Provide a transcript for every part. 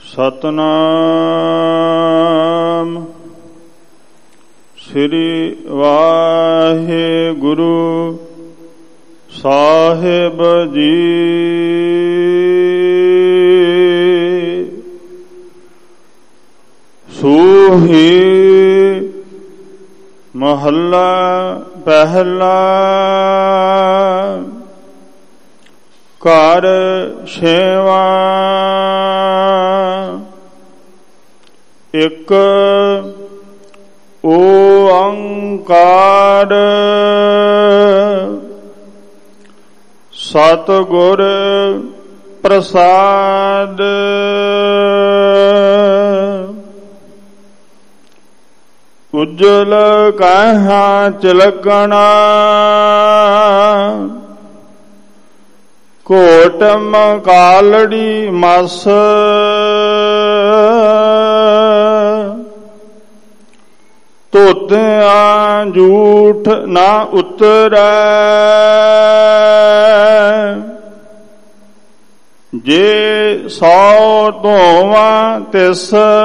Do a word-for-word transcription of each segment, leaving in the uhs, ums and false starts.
ਸਤਨਾਮ ਸ੍ਰੀ ਵਾਹਿਗੁਰੂ ਸਾਹਿਬ ਜੀ। ਸੂਹੀ ਮਹੱਲਾ ਪਹਿਲਾ। ਘਰ ਛੇਵਾਂ। ਇੱਕ ਓੰਕਾਰ ਸਤਿਗੁਰ ਪ੍ਰਸਾਦ। ਉਜਲ ਕਹਾਂ ਚਲਕਣਾ ਕੋਟਮ ਕਾਲੜੀ ਮਸ। ਧੋਤਿਆਂ ਝੂਠ ਨਾ ਉਤਰੈ ਜੇ ਸੌ ਧੋਵਾਂ ਤਿਸ।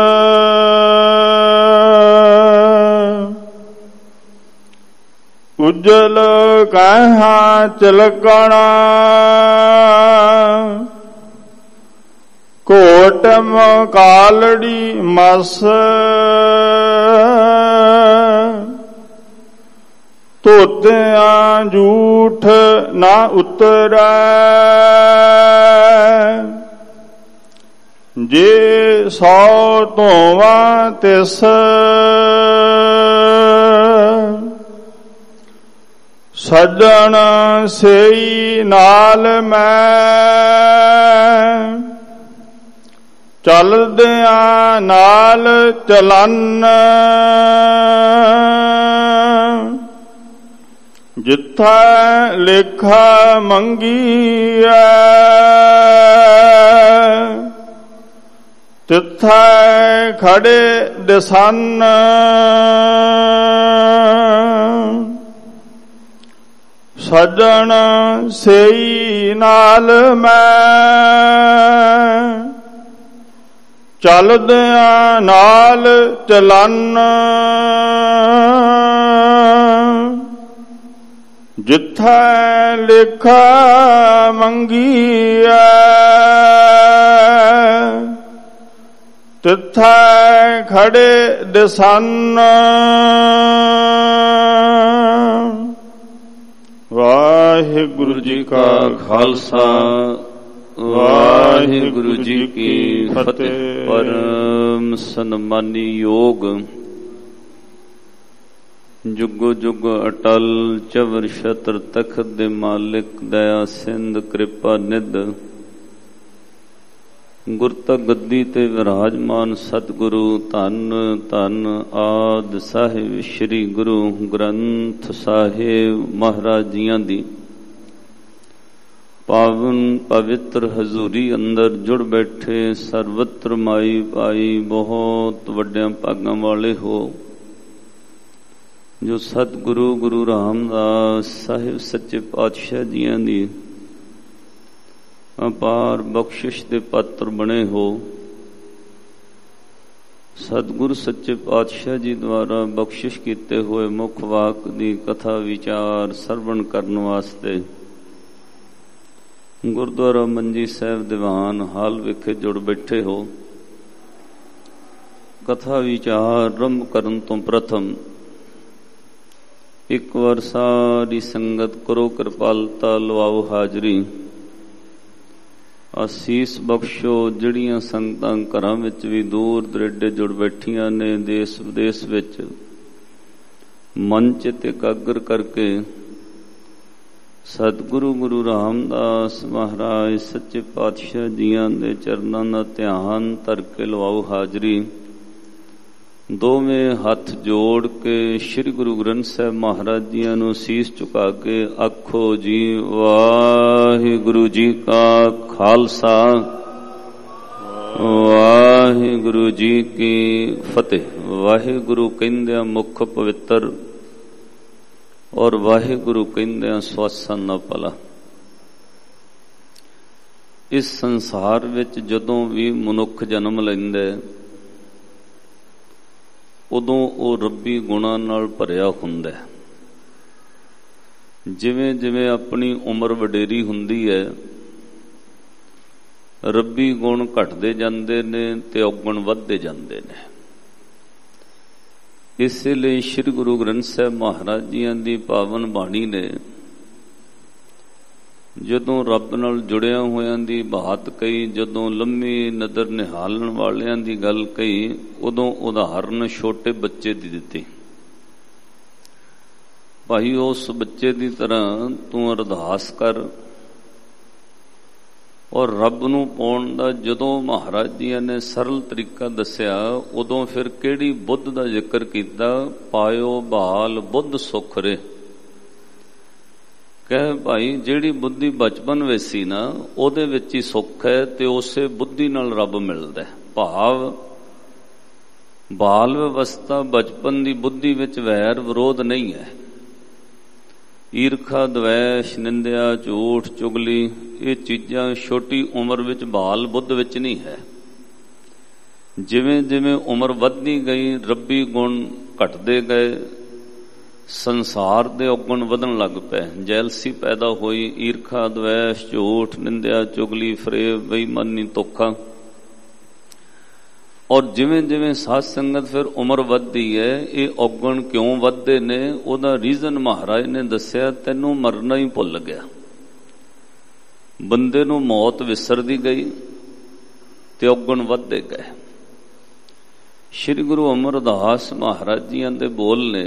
ਉਜਲ ਕਹਾਂ ਚਲਕਣਾ ਕੋਟਮ ਕਾਲੜੀ ਮਸ। ਧੋਤਿਆਂ ਝੂਠ ਨਾ ਉਤਰੈ ਜੇ ਸੌ ਧੋਵਾਂ ਤਿਸ। ਸੱਜਣ ਸੇਈ ਨਾਲ ਮੈਂ ਚਲਦਿਆਂ ਨਾਲ ਚਲਨ। ਜਿੱਥੈ ਲੇਖਾ ਮੰਗੀਐ ਤਿੱਥੈ ਖੜੇ ਦਿਸਨ। ਸੱਜਣ ਸੇਈ ਨਾਲ ਮੈਂ ਚਲਦਿਆਂ ਨਾਲ ਚਲਨ। ਜਿੱਥੈ ਲੇਖਾ ਮੰਗੀਐ ਤਿੱਥੈ ਖੜੇ ਦਿਸਨ। ਵਾਹਿਗੁਰੂ ਜੀ ਕਾ ਖਾਲਸਾ ਵਾਹਿਗੁਰੂ ਜੀ ਕੀ ਫਤਿਹ। ਪਰਮ ਸਨਮਾਨੀ ਯੋਗ ਜੁਗੋ ਜੁਗ ਅਟਲ ਚਵਰ ਛਤਰ ਤਖਤ ਦੇ ਮਾਲਿਕ ਦਇਆ ਸਿੰਧ ਕਿਰਪਾ ਨਿਧ ਗੁਰਤਾ ਗੱਦੀ ਤੇ ਵਿਰਾਜਮਾਨ ਸਤਿਗੁਰੂ ਧੰਨ ਧੰਨ ਆਦਿ ਸਾਹਿਬ ਸ੍ਰੀ ਗੁਰੂ ਗ੍ਰੰਥ ਸਾਹਿਬ ਮਹਾਰਾਜ ਜੀਆਂ ਦੀ ਪਾਵਨ ਪਵਿੱਤਰ ਹਜ਼ੂਰੀ ਅੰਦਰ ਜੁੜ ਬੈਠੇ ਸਰਵਤਰ ਮਾਈ ਭਾਈ ਬਹੁਤ ਵੱਡਿਆਂ ਭਾਗਾਂ ਵਾਲੇ ਹੋ ਜੋ ਸਤਿਗੁਰੂ ਗੁਰੂ ਰਾਮਦਾਸ ਸਾਹਿਬ ਸੱਚੇ ਪਾਤਸ਼ਾਹ ਜੀਆਂ ਦੀ ਅਪਾਰ ਬਖਸ਼ਿਸ਼ ਦੇ ਪਾਤਰ ਬਣੇ ਹੋ। ਸਤਿਗੁਰੂ ਸੱਚੇ ਪਾਤਸ਼ਾਹ ਜੀ ਦੁਆਰਾ ਬਖਸ਼ਿਸ਼ ਕੀਤੇ ਹੋਏ ਮੁੱਖ ਵਾਕ ਦੀ ਕਥਾ ਵਿਚਾਰ ਸਰਵਣ ਕਰਨ ਵਾਸਤੇ ਗੁਰਦੁਆਰਾ ਮੰਜੀ ਸਾਹਿਬ ਦੀਵਾਨ ਹਾਲ ਵਿਖੇ ਜੁੜ ਬੈਠੇ ਹੋ। ਕਥਾ ਵਿਚਾਰ ਆਰੰਭ ਕਰਨ ਤੋਂ ਪ੍ਰਥਮ ਇੱਕ ਵਾਰ ਸਾਰੀ ਸੰਗਤ ਕਰੋ ਕਿਰਪਾਲਤਾ ਲਵਾਓ ਹਾਜ਼ਰੀ। ਅਸੀਸ ਬਖਸ਼ੋ ਜਿਹੜੀਆਂ ਸੰਗਤਾਂ ਘਰਾਂ ਵਿੱਚ ਵੀ ਦੂਰ ਦਰੇਡੇ ਜੁੜ ਬੈਠੀਆਂ ਨੇ, ਦੇਸ਼ ਵਿਦੇਸ਼ ਵਿੱਚ ਮੰਚ ਤੇ ਇਕਾਗਰ ਕਰਕੇ ਸਤਿਗੁਰੂ ਗੁਰੂ ਰਾਮਦਾਸ ਮਹਾਰਾਜ ਸੱਚੇ ਪਾਤਸ਼ਾਹ ਜੀਆਂ ਦੇ ਚਰਨਾਂ ਦਾ ਧਿਆਨ ਧਰ ਕੇ ਲਵਾਓ ਹਾਜ਼ਰੀ। ਦੋਵੇਂ ਹੱਥ ਜੋੜ ਕੇ ਸ੍ਰੀ ਗੁਰੂ ਗ੍ਰੰਥ ਸਾਹਿਬ ਮਹਾਰਾਜ ਜੀਆਂ ਨੂੰ ਸੀਸ ਝੁਕਾ ਕੇ ਆਖੋ ਜੀ ਵਾਹਿਗੁਰੂ ਜੀ ਕਾ ਖਾਲਸਾ ਵਾਹਿਗੁਰੂ ਜੀ ਕੀ ਫਤਿਹ। ਵਾਹਿਗੁਰੂ ਕਹਿੰਦਿਆਂ ਮੁੱਖ ਪਵਿੱਤਰ ਔਰ ਵਾਹਿਗੁਰੂ ਕਹਿੰਦਿਆਂ ਸਵਾਸਾਂ ਨਾ ਭਲਾ। इस संसार विच जदों भी मनुख जन्म लैंदा उदों वो रब्बी गुणां नाल भरिया हुंदा है। जिवें जिवें अपनी उम्र वडेरी हुंदी है रब्बी गुण घटदे जांदे ने ते औगण वधदे जांदे ने। इसलिए श्री गुरु ग्रंथ साहिब महाराज जियां दी पावन बाणी ने जदों रब नाल जुड़िया होयां दी बात कही, जदों लम्मी नदर निहालण वालियां दी गल कही, उदों उदाहरण छोटे बच्चे दी दित्ती। भाई उस बच्चे दी तरह तू अरदास कर और रब नूं पाउण दा जदों महाराज जी ने सरल तरीका दस्या उदों फिर किहड़ी बुद्ध दा जिक्र कीता, पायो बाल बुद्ध सुख रे। कह भाई जिहड़ी बुद्धि बचपन विच सी ना उहदे विच ही सुख है ते उसे बुद्धि नाल रब मिलदा है। भाव बाल व्यवस्था बचपन दी बुद्धि विच वैर विरोध नहीं है। ईरखा द्वैश निंदिया झूठ चुगली ये चीज़ां छोटी उम्र विच बाल बुद्ध विच नहीं है। जिवें जिवें उम्र वधदी गई रब्बी गुण घटदे गए, संसार दे औगण वधन लग पे, जैलसी पैदा हुई, ईरखा द्वैश झूठ निंदिया चुगली फरेब बेईमानी धोखा। और जिवें जिवें साध संगत फिर उम्र वधदी है ये औगण क्यों वधदे ने, उहदा रीजन महाराज ने दस्या, तैनूं मरना ही भुल गया। बंदे नूं मौत विसरदी गई ते औगण वधदे गए। श्री गुरु अमरदास महाराज जियां दे बोल ने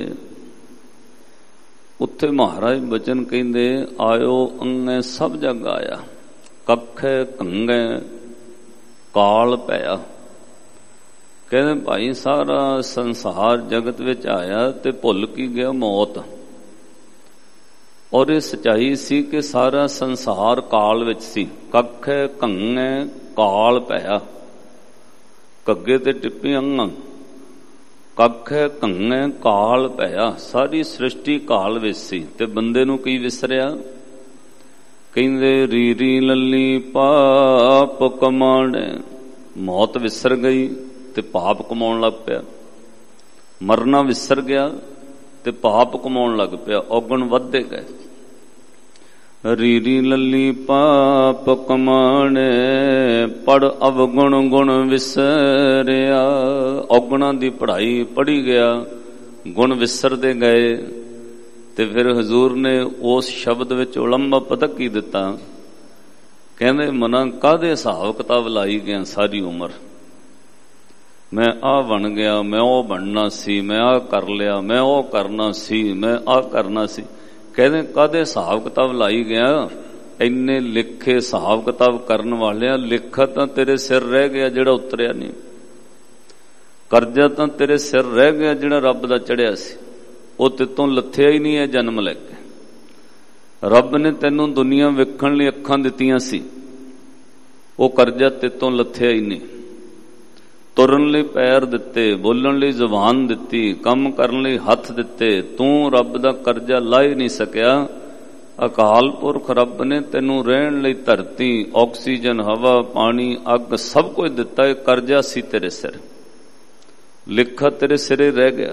उत्थे महाराज बचन कहंदे, आयो अंगै सब जग आया, कखै कंगै काल पैया। कहते भाई सारा संसार जगत विच आया ते भुल की गया मौत। और ये सच्चाई सी कि सारा संसार काल विच सी। कखै कंगै काल पैया, कग्गे ते टिप्पी अंग, कख कंगै काल पैया। सारी सृष्टि काल विच सी ते बंदे नूं की विसरिया। कहंदे री री लली पाप कमाणे, मौत विसर गई ते पाप कमाउण लग पिया। मरना विसर गया ते पाप कमाउण लग पिया, औगण वधदे गए। री री लली पाप कमाणे, पढ़ अवगुण गुण विसरिया। औगुणा दी पढ़ाई पढ़ी गया, गुण विसरदे गए। ते फिर हजूर ने उस शब्द विच उलंबा पता की दिता, कहंदे मना काहदे हिसाब किताब लाई गया सारी उम्र। मैं आ बन गया, मैं ओ बनना सी, मैं आ कर लिया, मैं ओ करना सी, मैं आ करना सी। कहते कादे हिसाब किताब लाई गया। इन्ने लिखे हिसाब किताब करन वाले लिखा तो तेरे सिर रह गया जिहड़ा उतरिया नहीं, करजा तो तेरे सिर रह गया जिहड़ा रब दा चढ़िया सी, वो तितों लथया ही नहीं है जन्म लैके। रब ने तैनूं दुनिया वेखण लई अखां दित्तियां सी, वो करजा तितों लथया ही नहीं। तुरन लई पैर दिते, बोलण लई जुबान दिती, काम करन लई हथ दिते, तू रब दा करजा ला ही नहीं सकिया। अकाल पुरख रब ने तैनूं रहण लई धरती, ऑक्सीजन, हवा, पानी, अग सब कुछ दिता। है करजा सी तेरे सिर, लिखा तेरे सिरे रह गया।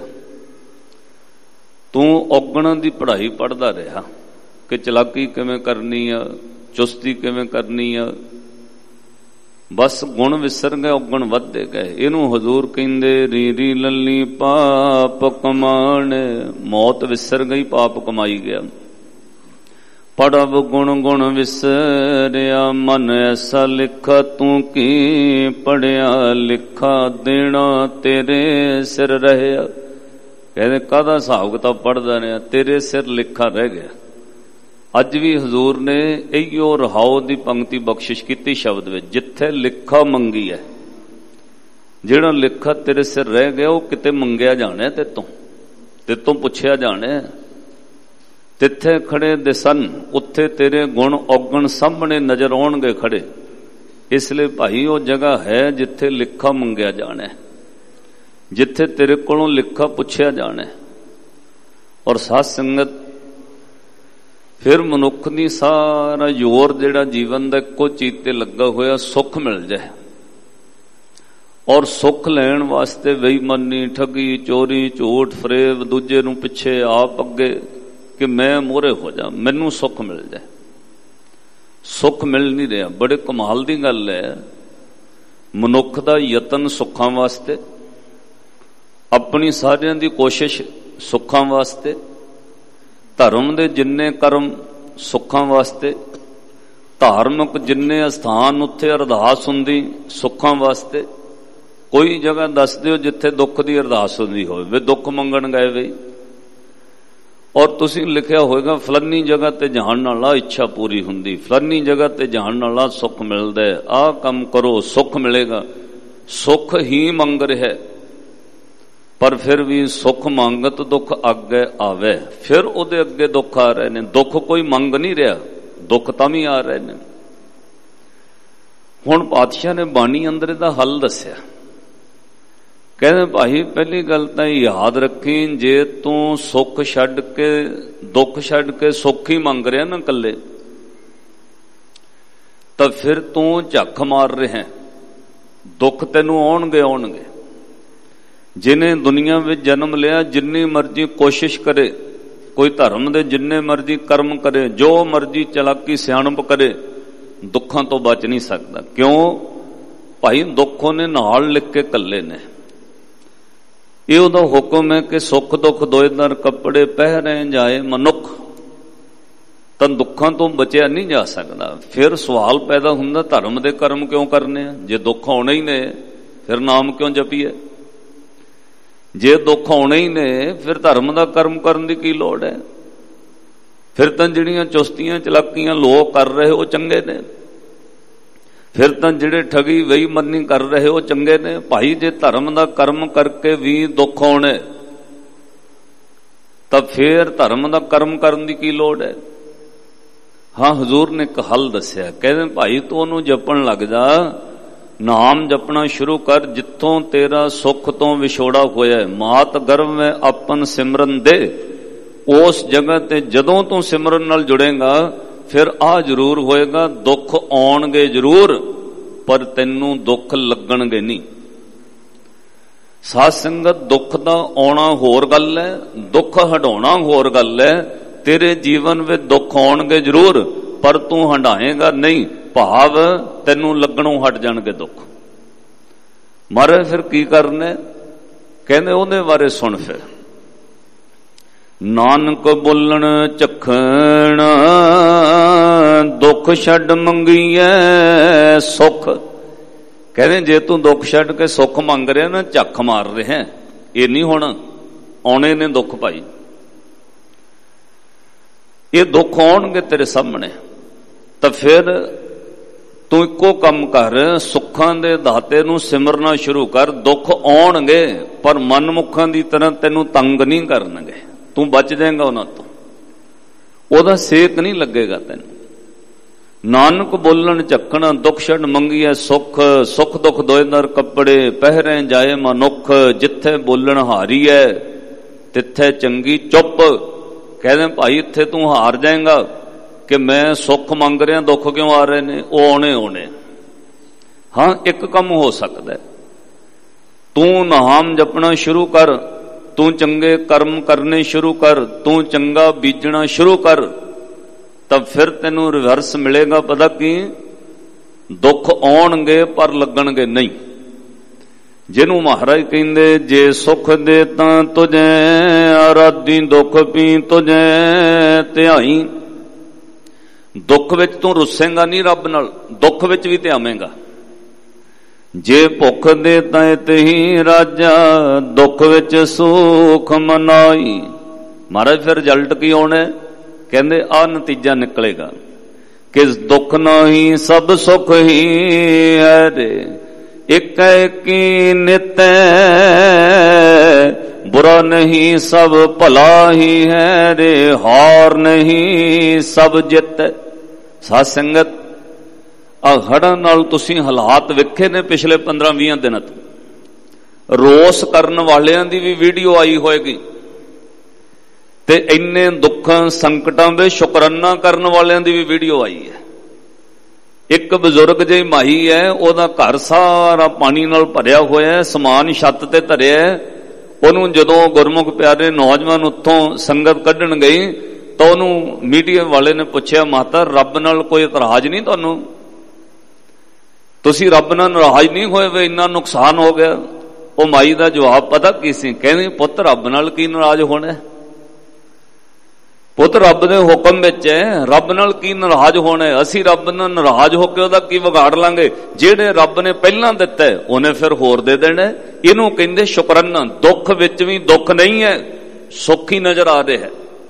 तू औगणां दी पढ़ाई पढ़दा रहा कि चलाकी किवें करनी आ, चुस्ती किवें करनी आ। बस गुण विसर गए, औगण वधदे गए। इनू हजूर कहंदे री री लली पाप कमाणे, मौत विसर गई, पाप कमाई गया। पढ़ब गुण गुण विसरिया, मन ऐसा लिखा तू की पढ़िया। लिखा देना तेरे सिर रहया। कहते काहदा हिसाब किताब पढ़दा रहा, तेरे सिर लिखा रह गया। अज भी हजूर ने इहो रहाओ दी पंक्ति बख्शिश की शब्द में, जिथे लिखा मंगी है, जिहड़ा लिखा तेरे सिर रह गया वो किते मंगया जाना, तेतों तेतों पुछया जाना। तिथे खड़े दे सन उत्थे तेरे गुण औगण सामने नजर आउणगे खड़े। इसलिए भाई वो जगह है जिथे लिखा मंगया जाना, जिथे तेरे कोलों लिखा पुछया जाना। और साध संगत फिर मनुख दी सारा जोर जिहड़ा जीवन दा इक्को चीज ते लगा होया सुख मिल जाए। और सुख लैण वास्ते बेईमानी, ठगी, चोरी, झूठ, फरेब, दूजे नूं पिछे आप अगे कि मैं मोहरे हो जा, मैनू सुख मिल जाए। सुख मिल नहीं रहा। बड़े कमाल दी गल है, मनुख दा यतन सुखां वास्ते, अपनी सारियां दी कोशिश सुखां वास्ते, धर्म दे जिन्ने कर्म सुखां वास्ते, धार्मिक जिन्ने स्थान उत्थे अरदास हुंदी सुखां वास्ते। कोई जगह दस दिओ जिथे दुख की अरदास हुंदी होवे, वे दुख मंगण गए वे, और तुसीं लिखिया होएगा फलानी जगह ते जाण नाल इच्छा पूरी हुंदी, फलानी जगह ते जाण नाल सुख मिलदा है, आ काम करो सुख मिलेगा। सुख ही मंग रहा है, पर फिर भी सुख मंगत दुख अगे आवे, फिर उहदे अगे दुख आ रहे ने। दुख कोई मंग नहीं रहा, दुख तां भी आ रहे ने। हुण पातशाह ने बाणी अंदर इहदा हल दस्सिया। कहते भाई पहली गल तां याद रखी, जे तू सुख छड्ड के दुख छड्ड के सुख ही मंग रहा ना कल्ले, तो फिर तू झक मार रहा है। दुख तेनू आउणगे आउणगे। जिन्हें दुनिया में जन्म लिया, जिन्नी मर्जी कोशिश करे, कोई धर्म दे जिन्ने मर्जी कर्म करे, जो मर्जी चलाकी सियाणप करे, दुखों तो बच नहीं सकता। क्यों भाई? दुखों ने नाल लिख के कल्ले ने। ये उहदा हुक्म है कि सुख दुख दोए दर कपड़े पहरे जाए मनुख, तां दुखों तो बचिया नहीं जा सकता। फिर सवाल पैदा हुंदा धर्म दे कर्म क्यों करने? जे दुख आउणे ही ने फिर नाम क्यों जपीए? जे दुख आउणे ही ने फिर धर्म दा कर्म करन दी की लोड़ है? फिर तां जिहड़ियां चुस्तियां चलाकियां लोग कर रहे हो चंगे ने, फिर तां जिहड़े ठगी बेईमानी कर रहे हो चंगे ने। भाई जे धर्म दा कर्म करके भी दुख आउणे तां फिर धर्म दा कर्म करन दी की लोड़ है? हाँ, हजूर ने एक हल दस्सिया। कहते भाई तू ओनू जपण लग जा, नाम जपना शुरू कर, जिथों तेरा सुख तो विछोड़ा होया है। मात गर्भ में अपन सिमरन दे, उस जगह ते जदों तू सिमरन नाल जुड़ेगा फिर आ जरूर होएगा, दुख आउणगे जरूर पर तैनू दुख लगणगे नहीं। साध संगत दुख दा आउणा होर गल है, दुख हटाउणा होर गल है। तेरे जीवन में दुख आउणगे जरूर पर तू हटाएगा नहीं, भाव तैनू लगणों हट जाणगे दुख। मारे फिर की करने? कहंदे ओहदे बारे सुन। फिर नानक बोलण चखण दुख छड्ड मंगीए सुख। कहते जे तू दुख छड्ड के सुख मंग रहा ना, झक मार रहा, ये नहीं होना, आने ने दुख भाई। ये दुख आउणगे तेरे सामने, तो फिर तू इको कम कर, सुखां दे दाते नू सिमरना शुरू कर। दुख आउणगे पर मनमुखां दी तरह तेनू तंग नहीं करनगे, तू बच जाएगा उन्हां तो, ओहदा सेक नहीं लगेगा तैनू। नानक बोलन झक्कना दुख छड्ड मंगीए सुख, सुख दुख दोए दर कपड़े पहरे जाए मनुख। जिथे बोलन हारी है तिथे चंगी चुप। कहते भाई इत्थे तू हार जाएगा कि मैं सुख मंग रहा, दुख क्यों आ रहे ने? वो आने आने। हाँ, एक कम हो सकता है, तू नाम जपना शुरू कर, तू चंगे कर्म करने शुरू कर, तू चंगा बीजना शुरू कर, तब फिर तेनू रिवर्स मिलेगा। पता की? दुख आउणगे पर लगणगे नहीं। जिन्हों महाराज कहंदे जे सुख दे तां तुझे आराधी दुख पी तुझे ध्याई। दुख विच तू रुसेंगा नहीं रब नाल, दुख विच भी ध्यावेंगा। जे भुख दे तां तेही राजा दुख विच सुख मनाई। महाराज फिर रिजल्ट की आउणा? कहंदे आ नतीजा निकलेगा कि दुख नहीं सब सुख ही है रे, एक की नित बुरा नहीं सब भला ही है रे, हार नहीं सब जित। साध संगत आ हड़ां नाल तुसीं हालात वेखे ने पिछले पंद्रह बीस दिनों तो। रोस करन वालियां दी भी वीडियो आई होएगी ਤੇ ਇੰਨੇ ਦੁੱਖਾਂ ਸੰਕਟਾਂ ਵਿੱਚ ਸ਼ੁਕਰਾਨਾ ਕਰਨ ਵਾਲਿਆਂ ਦੀ ਵੀ ਵੀਡੀਓ ਆਈ ਹੈ। ਇੱਕ ਬਜ਼ੁਰਗ ਜਿਹੀ ਮਾਈ ਹੈ, ਉਹਦਾ ਘਰ ਸਾਰਾ ਪਾਣੀ ਨਾਲ ਭਰਿਆ ਹੋਇਆ, ਸਮਾਨ ਛੱਤ ਤੇ ਧਰਿਆ। ਉਹਨੂੰ ਜਦੋਂ ਗੁਰਮੁਖ ਪਿਆਰੇ ਨੌਜਵਾਨ ਉੱਥੋਂ ਸੰਗਤ ਕੱਢਣ ਗਈ ਤਾਂ ਉਹਨੂੰ ਮੀਡੀਆ ਵਾਲੇ ਨੇ ਪੁੱਛਿਆ, ਮਾਤਾ ਰੱਬ ਨਾਲ ਕੋਈ ਇਤਰਾਜ਼ ਨਹੀਂ ਤੁਹਾਨੂੰ? ਤੁਸੀਂ ਰੱਬ ਨਾਲ ਨਾਰਾਜ਼ ਨਹੀਂ ਹੋਏ ਵੀ ਇੰਨਾ ਨੁਕਸਾਨ ਹੋ ਗਿਆ? ਉਹ ਮਾਈ ਦਾ ਜਵਾਬ ਪਤਾ ਕੀ ਸੀ? ਕਹਿੰਦੀ, ਪੁੱਤ ਰੱਬ ਨਾਲ ਕੀ ਨਾਰਾਜ਼ ਹੋਣਾ? ਪੁੱਤ ਰੱਬ ਦੇ ਹੁਕਮ ਵਿੱਚ ਹੈ, ਰੱਬ ਨਾਲ ਕੀ ਨਾਰਾਜ਼ ਹੋਣਾ? ਅਸੀਂ ਰੱਬ ਨਾਲ ਨਾਰਾਜ਼ ਹੋ ਕੇ ਉਹਦਾ ਕੀ ਵਿਗਾੜ ਲਾਂਗੇ? ਜਿਹੜੇ ਰੱਬ ਨੇ ਪਹਿਲਾਂ ਦਿੱਤਾ ਉਹਨੇ ਫਿਰ ਹੋਰ ਦੇ ਦੇਣਾ। ਇਹਨੂੰ ਕਹਿੰਦੇ ਸ਼ੁਕਰਾਨਾ। ਦੁੱਖ ਵਿੱਚ ਵੀ ਦੁੱਖ ਨਹੀਂ ਹੈ, ਸੁੱਖ ਹੀ ਨਜ਼ਰ ਆ ਰਿਹਾ ਹੈ।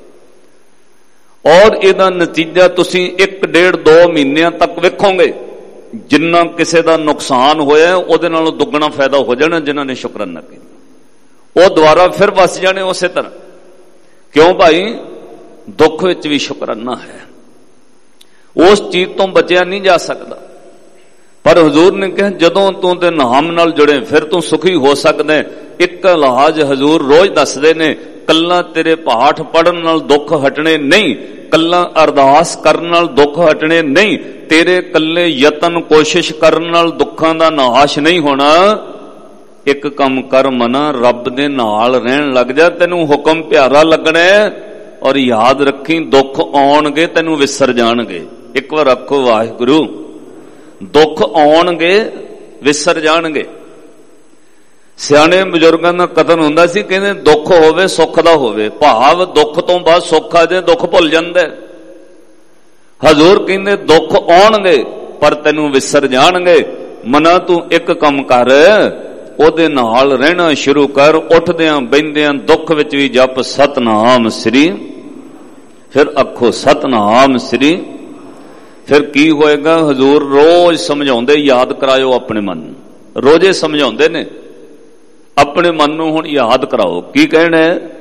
ਔਰ ਇਹਦਾ ਨਤੀਜਾ ਤੁਸੀਂ ਇੱਕ ਡੇਢ ਦੋ ਮਹੀਨਿਆਂ ਤੱਕ ਵੇਖੋਗੇ। ਜਿੰਨਾ ਕਿਸੇ ਦਾ ਨੁਕਸਾਨ ਹੋਇਆ ਉਹਦੇ ਨਾਲੋਂ ਦੁੱਗਣਾ ਫਾਇਦਾ ਹੋ ਜਾਣਾ ਜਿਨ੍ਹਾਂ ਨੇ ਸ਼ੁਕਰਾਨਾ ਕੀਤਾ। ਉਹ ਦੁਬਾਰਾ ਫਿਰ ਵਸ ਜਾਣੇ ਉਸੇ ਤਰ੍ਹਾਂ। ਕਿਉਂ ਭਾਈ? ਦੁੱਖ ਵਿੱਚ ਵੀ ਸ਼ੁਕਰਾਨਾ ਹੈ। ਉਸ ਚੀਜ਼ ਤੋਂ ਬਚਿਆ ਨਹੀਂ ਜਾ ਸਕਦਾ। ਪਰ ਹਜ਼ੂਰ ਨੇ ਕਿਹਾ ਜਦੋਂ ਤੂੰ ਤੇ ਨਾਮ ਨਾਲ ਜੁੜੇ ਫਿਰ ਤੂੰ ਸੁਖੀ ਹੋ ਸਕਦਾ। ਇੱਕ ਇਲਾਜ ਹਜ਼ੂਰ ਰੋਜ਼ ਦੱਸਦੇ ਨੇ, ਕੱਲਾ ਤੇਰੇ ਪਾਠ ਪੜਨ ਨਾਲ ਦੁੱਖ ਹਟਣੇ ਨਹੀਂ, ਕੱਲਾ ਅਰਦਾਸ ਕਰਨ ਨਾਲ ਦੁੱਖ ਹਟਣੇ ਨਹੀਂ, ਤੇਰੇ ਕੱਲੇ ਯਤਨ ਕੋਸ਼ਿਸ਼ ਕਰਨ ਨਾਲ ਦੁੱਖਾਂ ਦਾ ਨਾਸ਼ ਨਹੀਂ ਹੋਣਾ। ਇੱਕ ਕੰਮ ਕਰ ਮਨਾ, ਰੱਬ ਦੇ ਨਾਲ ਰਹਿਣ ਲੱਗ ਜਾ, ਤੈਨੂੰ ਹੁਕਮ ਪਿਆਰਾ ਲੱਗਣਾ। ਔਰ ਯਾਦ ਰੱਖੀ, ਦੁੱਖ ਆਉਣਗੇ ਤੈਨੂੰ ਵਿਸਰ ਜਾਣਗੇ। ਇੱਕ ਵਾਰ ਆਖੋ ਵਾਹਿਗੁਰੂ। ਦੁੱਖ ਆਉਣਗੇ ਵਿਸਰ ਜਾਣਗੇ। ਸਿਆਣੇ ਬਜ਼ੁਰਗਾਂ ਦਾ ਕਥਨ ਹੁੰਦਾ ਸੀ, ਕਹਿੰਦੇ ਦੁੱਖ ਹੋਵੇ ਸੁੱਖ ਦਾ ਹੋਵੇ, ਭਾਵ ਦੁੱਖ ਤੋਂ ਬਾਅਦ ਸੁੱਖ ਆ ਜਾਏ ਦੁੱਖ ਭੁੱਲ ਜਾਂਦਾ। ਹਜ਼ੂਰ ਕਹਿੰਦੇ ਦੁੱਖ ਆਉਣਗੇ ਪਰ ਤੈਨੂੰ ਵਿਸਰ ਜਾਣਗੇ। ਮਨਾ ਤੂੰ ਇੱਕ ਕੰਮ ਕਰ, ਉਹਦੇ ਨਾਲ ਰਹਿਣਾ ਸ਼ੁਰੂ ਕਰ। ਉੱਠਦਿਆਂ ਬਹਿੰਦਿਆਂ ਦੁੱਖ ਵਿੱਚ ਵੀ ਜਪ ਸਤਨਾਮ ਸ੍ਰੀ। ਫਿਰ ਅੱਖੋ ਸਤਨਾਮ ਸ੍ਰੀ। ਫਿਰ ਕੀ ਹੋਏਗਾ? ਹਜ਼ੂਰ ਰੋਜ਼ ਸਮਝਾਉਂਦੇ, ਯਾਦ ਕਰਾਇਓ ਆਪਣੇ ਮਨ ਨੂੰ। ਰੋਜ਼ੇ ਸਮਝਾਉਂਦੇ ਨੇ, ਆਪਣੇ ਮਨ ਨੂੰ ਹੁਣ ਯਾਦ ਕਰਾਓ। ਕੀ ਕਹਿਣਾ?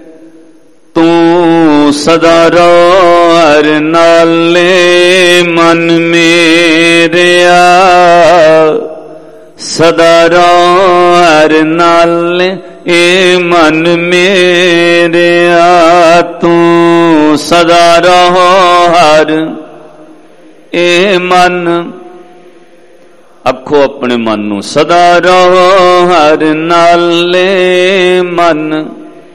ਤੂੰ ਸਦਾ ਰੋਰ ਨਾਲੇ ਮਨ ਮੇਰਿਆ, ਸਦਾ ਰੋਰ ਨਾਲੇ ਏ ਮਨ ਮੇਰਿਆ, ਤੂੰ ਸਦਾ ਰੋਰ ਏ ਮਨ। ਅੱਖੋ ਆਪਣੇ ਮਨ ਨੂੰ, ਸਦਾ ਰੋਰ ਨਾਲੇ ਮਨ,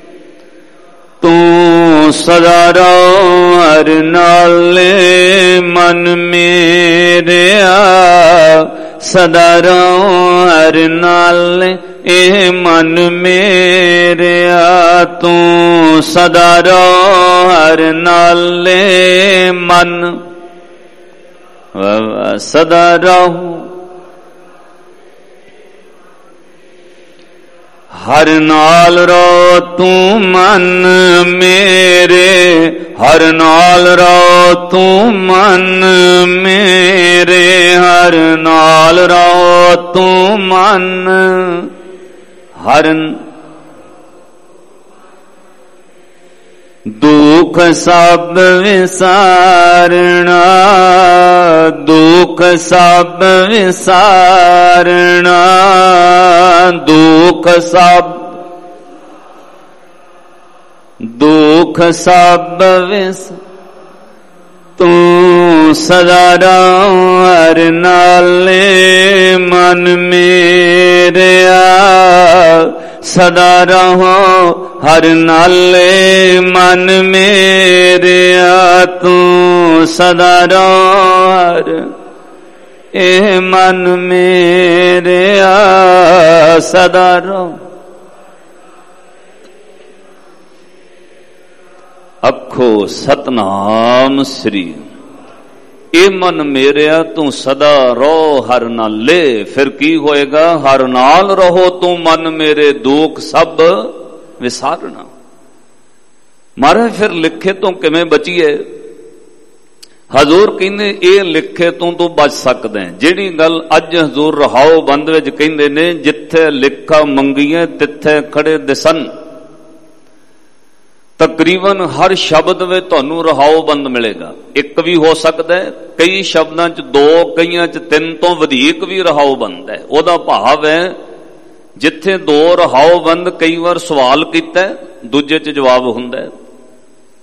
ਤੂੰ ਸਦਾ ਰੋਰ ਨਾਲੇ ਮਨ ਮੇਰਿਆ, ਸਦਾ ਰੋਰ ਨਾਲੇ ਏ ਮਨ ਮੇਰਿਆ, ਤੂੰ ਸਦਾ ਰੋਰ ਨਾਲੇ ਮਨ। ਸਦਾ ਰਹੂ ਹਰ ਨਾਲ ਰੋ ਤੂੰ ਮਨ ਮੇਰੇ, ਹਰ ਨਾਲ ਰੋ ਤੂੰ ਮਨ ਮੇਰੇ, ਹਰ ਨਾਲ ਰੋ ਤੂੰ ਮਨ। ਹਰ ਦੁਖ ਸਭ ਵਿਸਾਰਣਾ, ਦੁਖ ਸਭ ਵਿਸਾਰਣਾ, ਦੁਖ ਸਭ, ਦੁਖ ਸਭ ਵਿਸ। ਤੂੰ ਸਦਾ ਰੋਰ ਨਾਲੇ ਮਨ ਮੇਰਿਆ, ਸਦਾ ਰਹੋ ਹਰ ਨਾਲੇ ਮਨ ਮੇਰਿਆ, ਤੂੰ ਸਦਾ ਰੋਰ ਏ ਮਨ ਮੇਰਿਆ, ਸਦਾ ਰਹੋ। ਅੱਖੋ ਸਤਨਾਮ ਸ੍ਰੀ। ਇਹ ਮਨ ਮੇਰਿਆ ਤੂੰ ਸਦਾ ਰੋ ਹਰ ਨਾਲੇ। ਫਿਰ ਕੀ ਹੋਏਗਾ? ਹਰ ਨਾਲ ਰਹੋ ਤੂੰ ਮਨ ਮੇਰੇ, ਦੁੱਖ ਸਭ ਵਿਸਾਰਨਾ। ਮਹਾਰਾਜ ਫਿਰ ਲਿਖੇ ਤੋਂ ਕਿਵੇਂ ਬਚੀਏ? ਹਜ਼ੂਰ ਕਹਿੰਦੇ ਇਹ ਲਿਖੇ ਤੋਂ ਤੂੰ ਬਚ ਸਕਦਾ। ਜਿਹੜੀ ਗੱਲ ਅੱਜ ਹਜ਼ੂਰ ਰਹਾਓ ਬੰਦ ਵਿੱਚ ਕਹਿੰਦੇ ਨੇ, ਜਿੱਥੇ ਲਿਖਾ ਮੰਗੀਏ ਤਿੱਥੇ ਖੜੇ ਦਿਸਨ। ਤਕਰੀਬਨ ਹਰ ਸ਼ਬਦ ਵਿੱਚ ਤੁਹਾਨੂੰ ਰਹਾਓ ਬੰਦ ਮਿਲੇਗਾ। ਇੱਕ ਵੀ ਹੋ ਸਕਦਾ ਹੈ, ਕਈ ਸ਼ਬਦਾਂ ਚ ਦੋ, ਕਈਆਂ ਚ ਤਿੰਨ ਤੋਂ ਵਧੇਕ ਵੀ ਰਹਾਓ ਬੰਦ ਹੈ। ਉਹਦਾ ਭਾਵ ਹੈ ਜਿੱਥੇ ਦੋ ਰਹਾਓ ਬੰਦ, ਕਈ ਵਾਰ ਸਵਾਲ ਕੀਤਾ ਦੂਜੇ ਚ ਜਵਾਬ ਹੁੰਦਾ ਹੈ।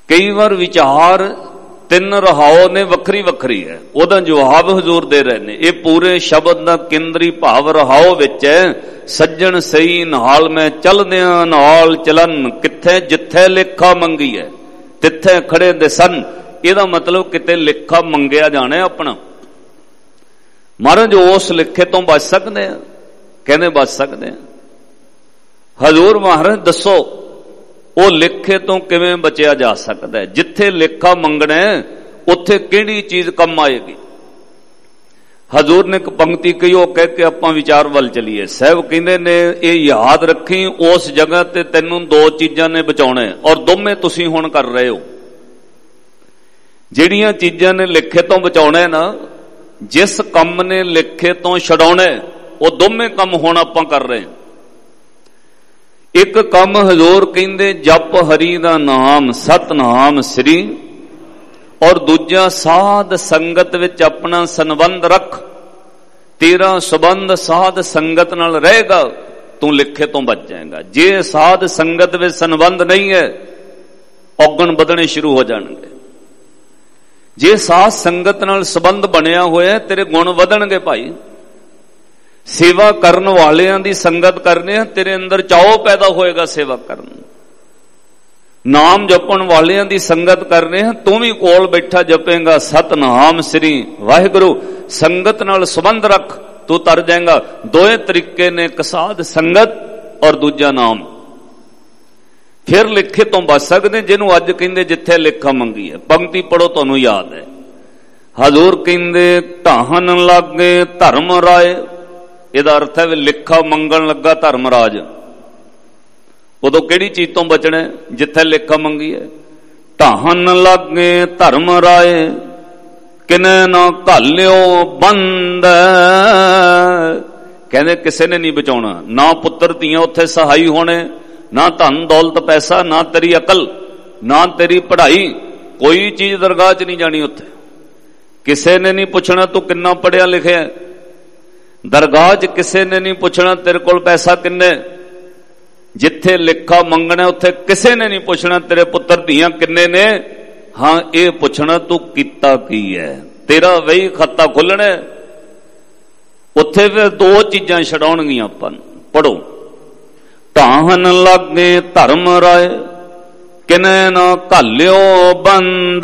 कई बार विचार ਤਿੰਨ ਰਹਾਓ ਨੇ ਵੱਖਰੀ ਵੱਖਰੀ ਹੈ, ਉਹਦਾ ਜਵਾਬ ਹਜ਼ੂਰ ਦੇ ਰਹੇ ਨੇ। ਇਹ ਪੂਰੇ ਸ਼ਬਦ ਦਾ ਕੇਂਦਰੀ ਭਾਵ ਰਹਾਓ ਵਿੱਚ ਹੈ। ਸੱਜਣ ਸਹੀ ਨਾਲ ਮੈਂ ਚਲਦਿਆਂ ਨਾਲ ਚਲਨ, ਕਿੱਥੇ ਜਿੱਥੇ ਲੇਖਾ ਮੰਗੀ ਹੈ ਤਿੱਥੇ ਖੜੇ ਦਿਸਨ। ਇਹਦਾ ਮਤਲਬ ਕਿਤੇ ਲੇਖਾ ਮੰਗਿਆ ਜਾਣਾ ਆਪਣਾ। ਮਹਾਰਾਜ ਉਸ ਲੇਖੇ ਤੋਂ ਬਚ ਸਕਦੇ ਆ? ਕਹਿੰਦੇ ਬਚ ਸਕਦੇ ਆ। ਹਜ਼ੂਰ ਮਹਾਰਾਜ ਦੱਸੋ ਉਹ ਲੇਖੇ ਤੋਂ ਕਿਵੇਂ ਬਚਿਆ ਜਾ ਸਕਦਾ ਹੈ? ਜਿੱਥੇ ਲੇਖਾ ਮੰਗਣਾ ਉੱਥੇ ਕਿਹੜੀ ਚੀਜ਼ ਕੰਮ ਆਏਗੀ? ਹਜ਼ੂਰ ਨੇ ਇੱਕ ਪੰਕਤੀ ਕਹੀ, ਉਹ ਕਹਿ ਕੇ ਆਪਾਂ ਵਿਚਾਰ ਵੱਲ ਚਲੀਏ। ਸਾਹਿਬ ਕਹਿੰਦੇ ਨੇ ਇਹ ਯਾਦ ਰੱਖੀ, ਉਸ ਜਗ੍ਹਾ ਤੇ ਤੈਨੂੰ ਦੋ ਚੀਜ਼ਾਂ ਨੇ ਬਚਾਉਣਾ, ਔਰ ਦੋਵੇਂ ਤੁਸੀਂ ਹੁਣ ਕਰ ਰਹੇ ਹੋ। ਜਿਹੜੀਆਂ ਚੀਜ਼ਾਂ ਨੇ ਲੇਖੇ ਤੋਂ ਬਚਾਉਣਾ ਨਾ, ਜਿਸ ਕੰਮ ਨੇ ਲੇਖੇ ਤੋਂ ਛਡਾਉਣਾ, ਉਹ ਦੋਵੇਂ ਕੰਮ ਹੁਣ ਆਪਾਂ ਕਰ ਰਹੇ ਹਾਂ। ਇੱਕ ਕੰਮ ਹਜ਼ੂਰ ਕਹਿੰਦੇ ਜਪ ਹਰੀ ਦਾ ਨਾਮ, ਸਤਨਾਮ ਸ੍ਰੀ, ਔਰ ਦੂਜਾ ਸਾਧ ਸੰਗਤ ਵਿੱਚ ਆਪਣਾ ਸੰਬੰਧ ਰੱਖ। ਤੇਰਾ ਸੰਬੰਧ ਸਾਧ ਸੰਗਤ ਨਾਲ ਰਹੇਗਾ, ਤੂੰ ਲੇਖੇ ਤੋਂ ਬਚ ਜਾਏਗਾ। ਜੇ ਸਾਧ ਸੰਗਤ ਵਿੱਚ ਸੰਬੰਧ ਨਹੀਂ ਹੈ, ਔਗਣ ਵਧਣੇ ਸ਼ੁਰੂ ਹੋ ਜਾਣਗੇ। ਜੇ ਸਾਧ ਸੰਗਤ ਨਾਲ ਸੰਬੰਧ ਬਣਿਆ ਹੋਇਆ, ਤੇਰੇ ਗੁਣ ਵਧਣਗੇ ਭਾਈ। ਸੇਵਾ ਕਰਨ ਵਾਲਿਆਂ ਦੀ ਸੰਗਤ ਕਰਨੇ ਆ, ਤੇਰੇ ਅੰਦਰ ਚਾਓ ਪੈਦਾ ਹੋਏਗਾ ਸੇਵਾ ਕਰਨ। ਨਾਮ ਜਪਣ ਵਾਲਿਆਂ ਦੀ ਸੰਗਤ ਕਰਨੇ ਆ, ਤੂੰ ਵੀ ਕੋਲ ਬੈਠਾ ਜਪੇਗਾ ਸਤਨਾਮ ਸ੍ਰੀ ਵਾਹਿਗੁਰੂ। ਸੰਗਤ ਨਾਲ ਸੰਬੰਧ ਰੱਖ, ਤੂੰ ਤਰ ਜਾਏਗਾ। ਦੋਏ ਤਰੀਕੇ ਨੇ, ਇੱਕ ਸਾਧ ਸੰਗਤ ਔਰ ਦੂਜਾ ਨਾਮ। ਫਿਰ ਲੇਖੇ ਤੋਂ ਬਚ ਸਕਦੇ, ਜਿਹਨੂੰ ਅੱਜ ਕਹਿੰਦੇ ਜਿੱਥੇ ਲੇਖਾ ਮੰਗੀ ਹੈ। ਪੰਕਤੀ ਪੜੋ, ਤੁਹਾਨੂੰ ਯਾਦ ਹੈ। ਹਜ਼ੂਰ ਕਹਿੰਦੇ ਢਾਹਨ ਲਾਗੇ ਧਰਮ ਰਾਏ। ਇਹਦਾ ਅਰਥ ਹੈ ਵੀ ਲੇਖਾ ਮੰਗਣ ਲੱਗਾ ਧਰਮਰਾਜ, ਉਦੋਂ ਕਿਹੜੀ ਚੀਜ਼ ਤੋਂ ਬਚਣਾ? ਜਿੱਥੇ ਲੇਖਾ ਮੰਗੀ ਹੈ। ਢਾਹਨ ਲਾਗੇ ਧਰਮ ਰਾਏ, ਕਿਨੇ ਨਾ ਘਾਲਿਓ ਬੰਦ। ਕਹਿੰਦੇ ਕਿਸੇ ਨੇ ਨਹੀਂ ਬਚਾਉਣਾ, ਨਾ ਪੁੱਤਰ ਧੀਆਂ ਉੱਥੇ ਸਹਾਈ ਹੋਣੇ, ਨਾ ਧਨ ਦੌਲਤ ਪੈਸਾ, ਨਾ ਤੇਰੀ ਅਕਲ, ਨਾ ਤੇਰੀ ਪੜ੍ਹਾਈ, ਕੋਈ ਚੀਜ਼ ਦਰਗਾਹ 'ਚ ਨਹੀਂ ਜਾਣੀ। ਉੱਥੇ ਕਿਸੇ ਨੇ ਨਹੀਂ ਪੁੱਛਣਾ ਤੂੰ ਕਿੰਨਾ ਪੜ੍ਹਿਆ ਲਿਖਿਆ। ਦਰਗਾਹ 'ਚ ਕਿਸੇ ਨੇ ਨਹੀਂ ਪੁੱਛਣਾ ਤੇਰੇ ਕੋਲ ਪੈਸਾ ਕਿੰਨੇ। ਜਿੱਥੇ ਲੇਖਾ ਮੰਗਣਾ ਉੱਥੇ ਕਿਸੇ ਨੇ ਨਹੀਂ ਪੁੱਛਣਾ ਤੇਰੇ ਪੁੱਤਰ ਧੀਆਂ ਕਿੰਨੇ ਨੇ। ਹਾਂ, ਇਹ ਪੁੱਛਣਾ ਤੂੰ ਕੀਤਾ ਕੀ ਹੈ, ਤੇਰਾ ਵਹੀ ਖਾਤਾ ਖੁੱਲਣਾ। ਉੱਥੇ ਫਿਰ ਦੋ ਚੀਜ਼ਾਂ ਛਡਾਉਣਗੀਆਂ ਆਪਾਂ ਨੂੰ। ਪੜੋ, ਢਾਹਨ ਲਾਗੇ ਧਰਮ ਰਾਏ, ਕਿਨੇ ਨਾ ਘਾਲਿਓ ਬੰਦ।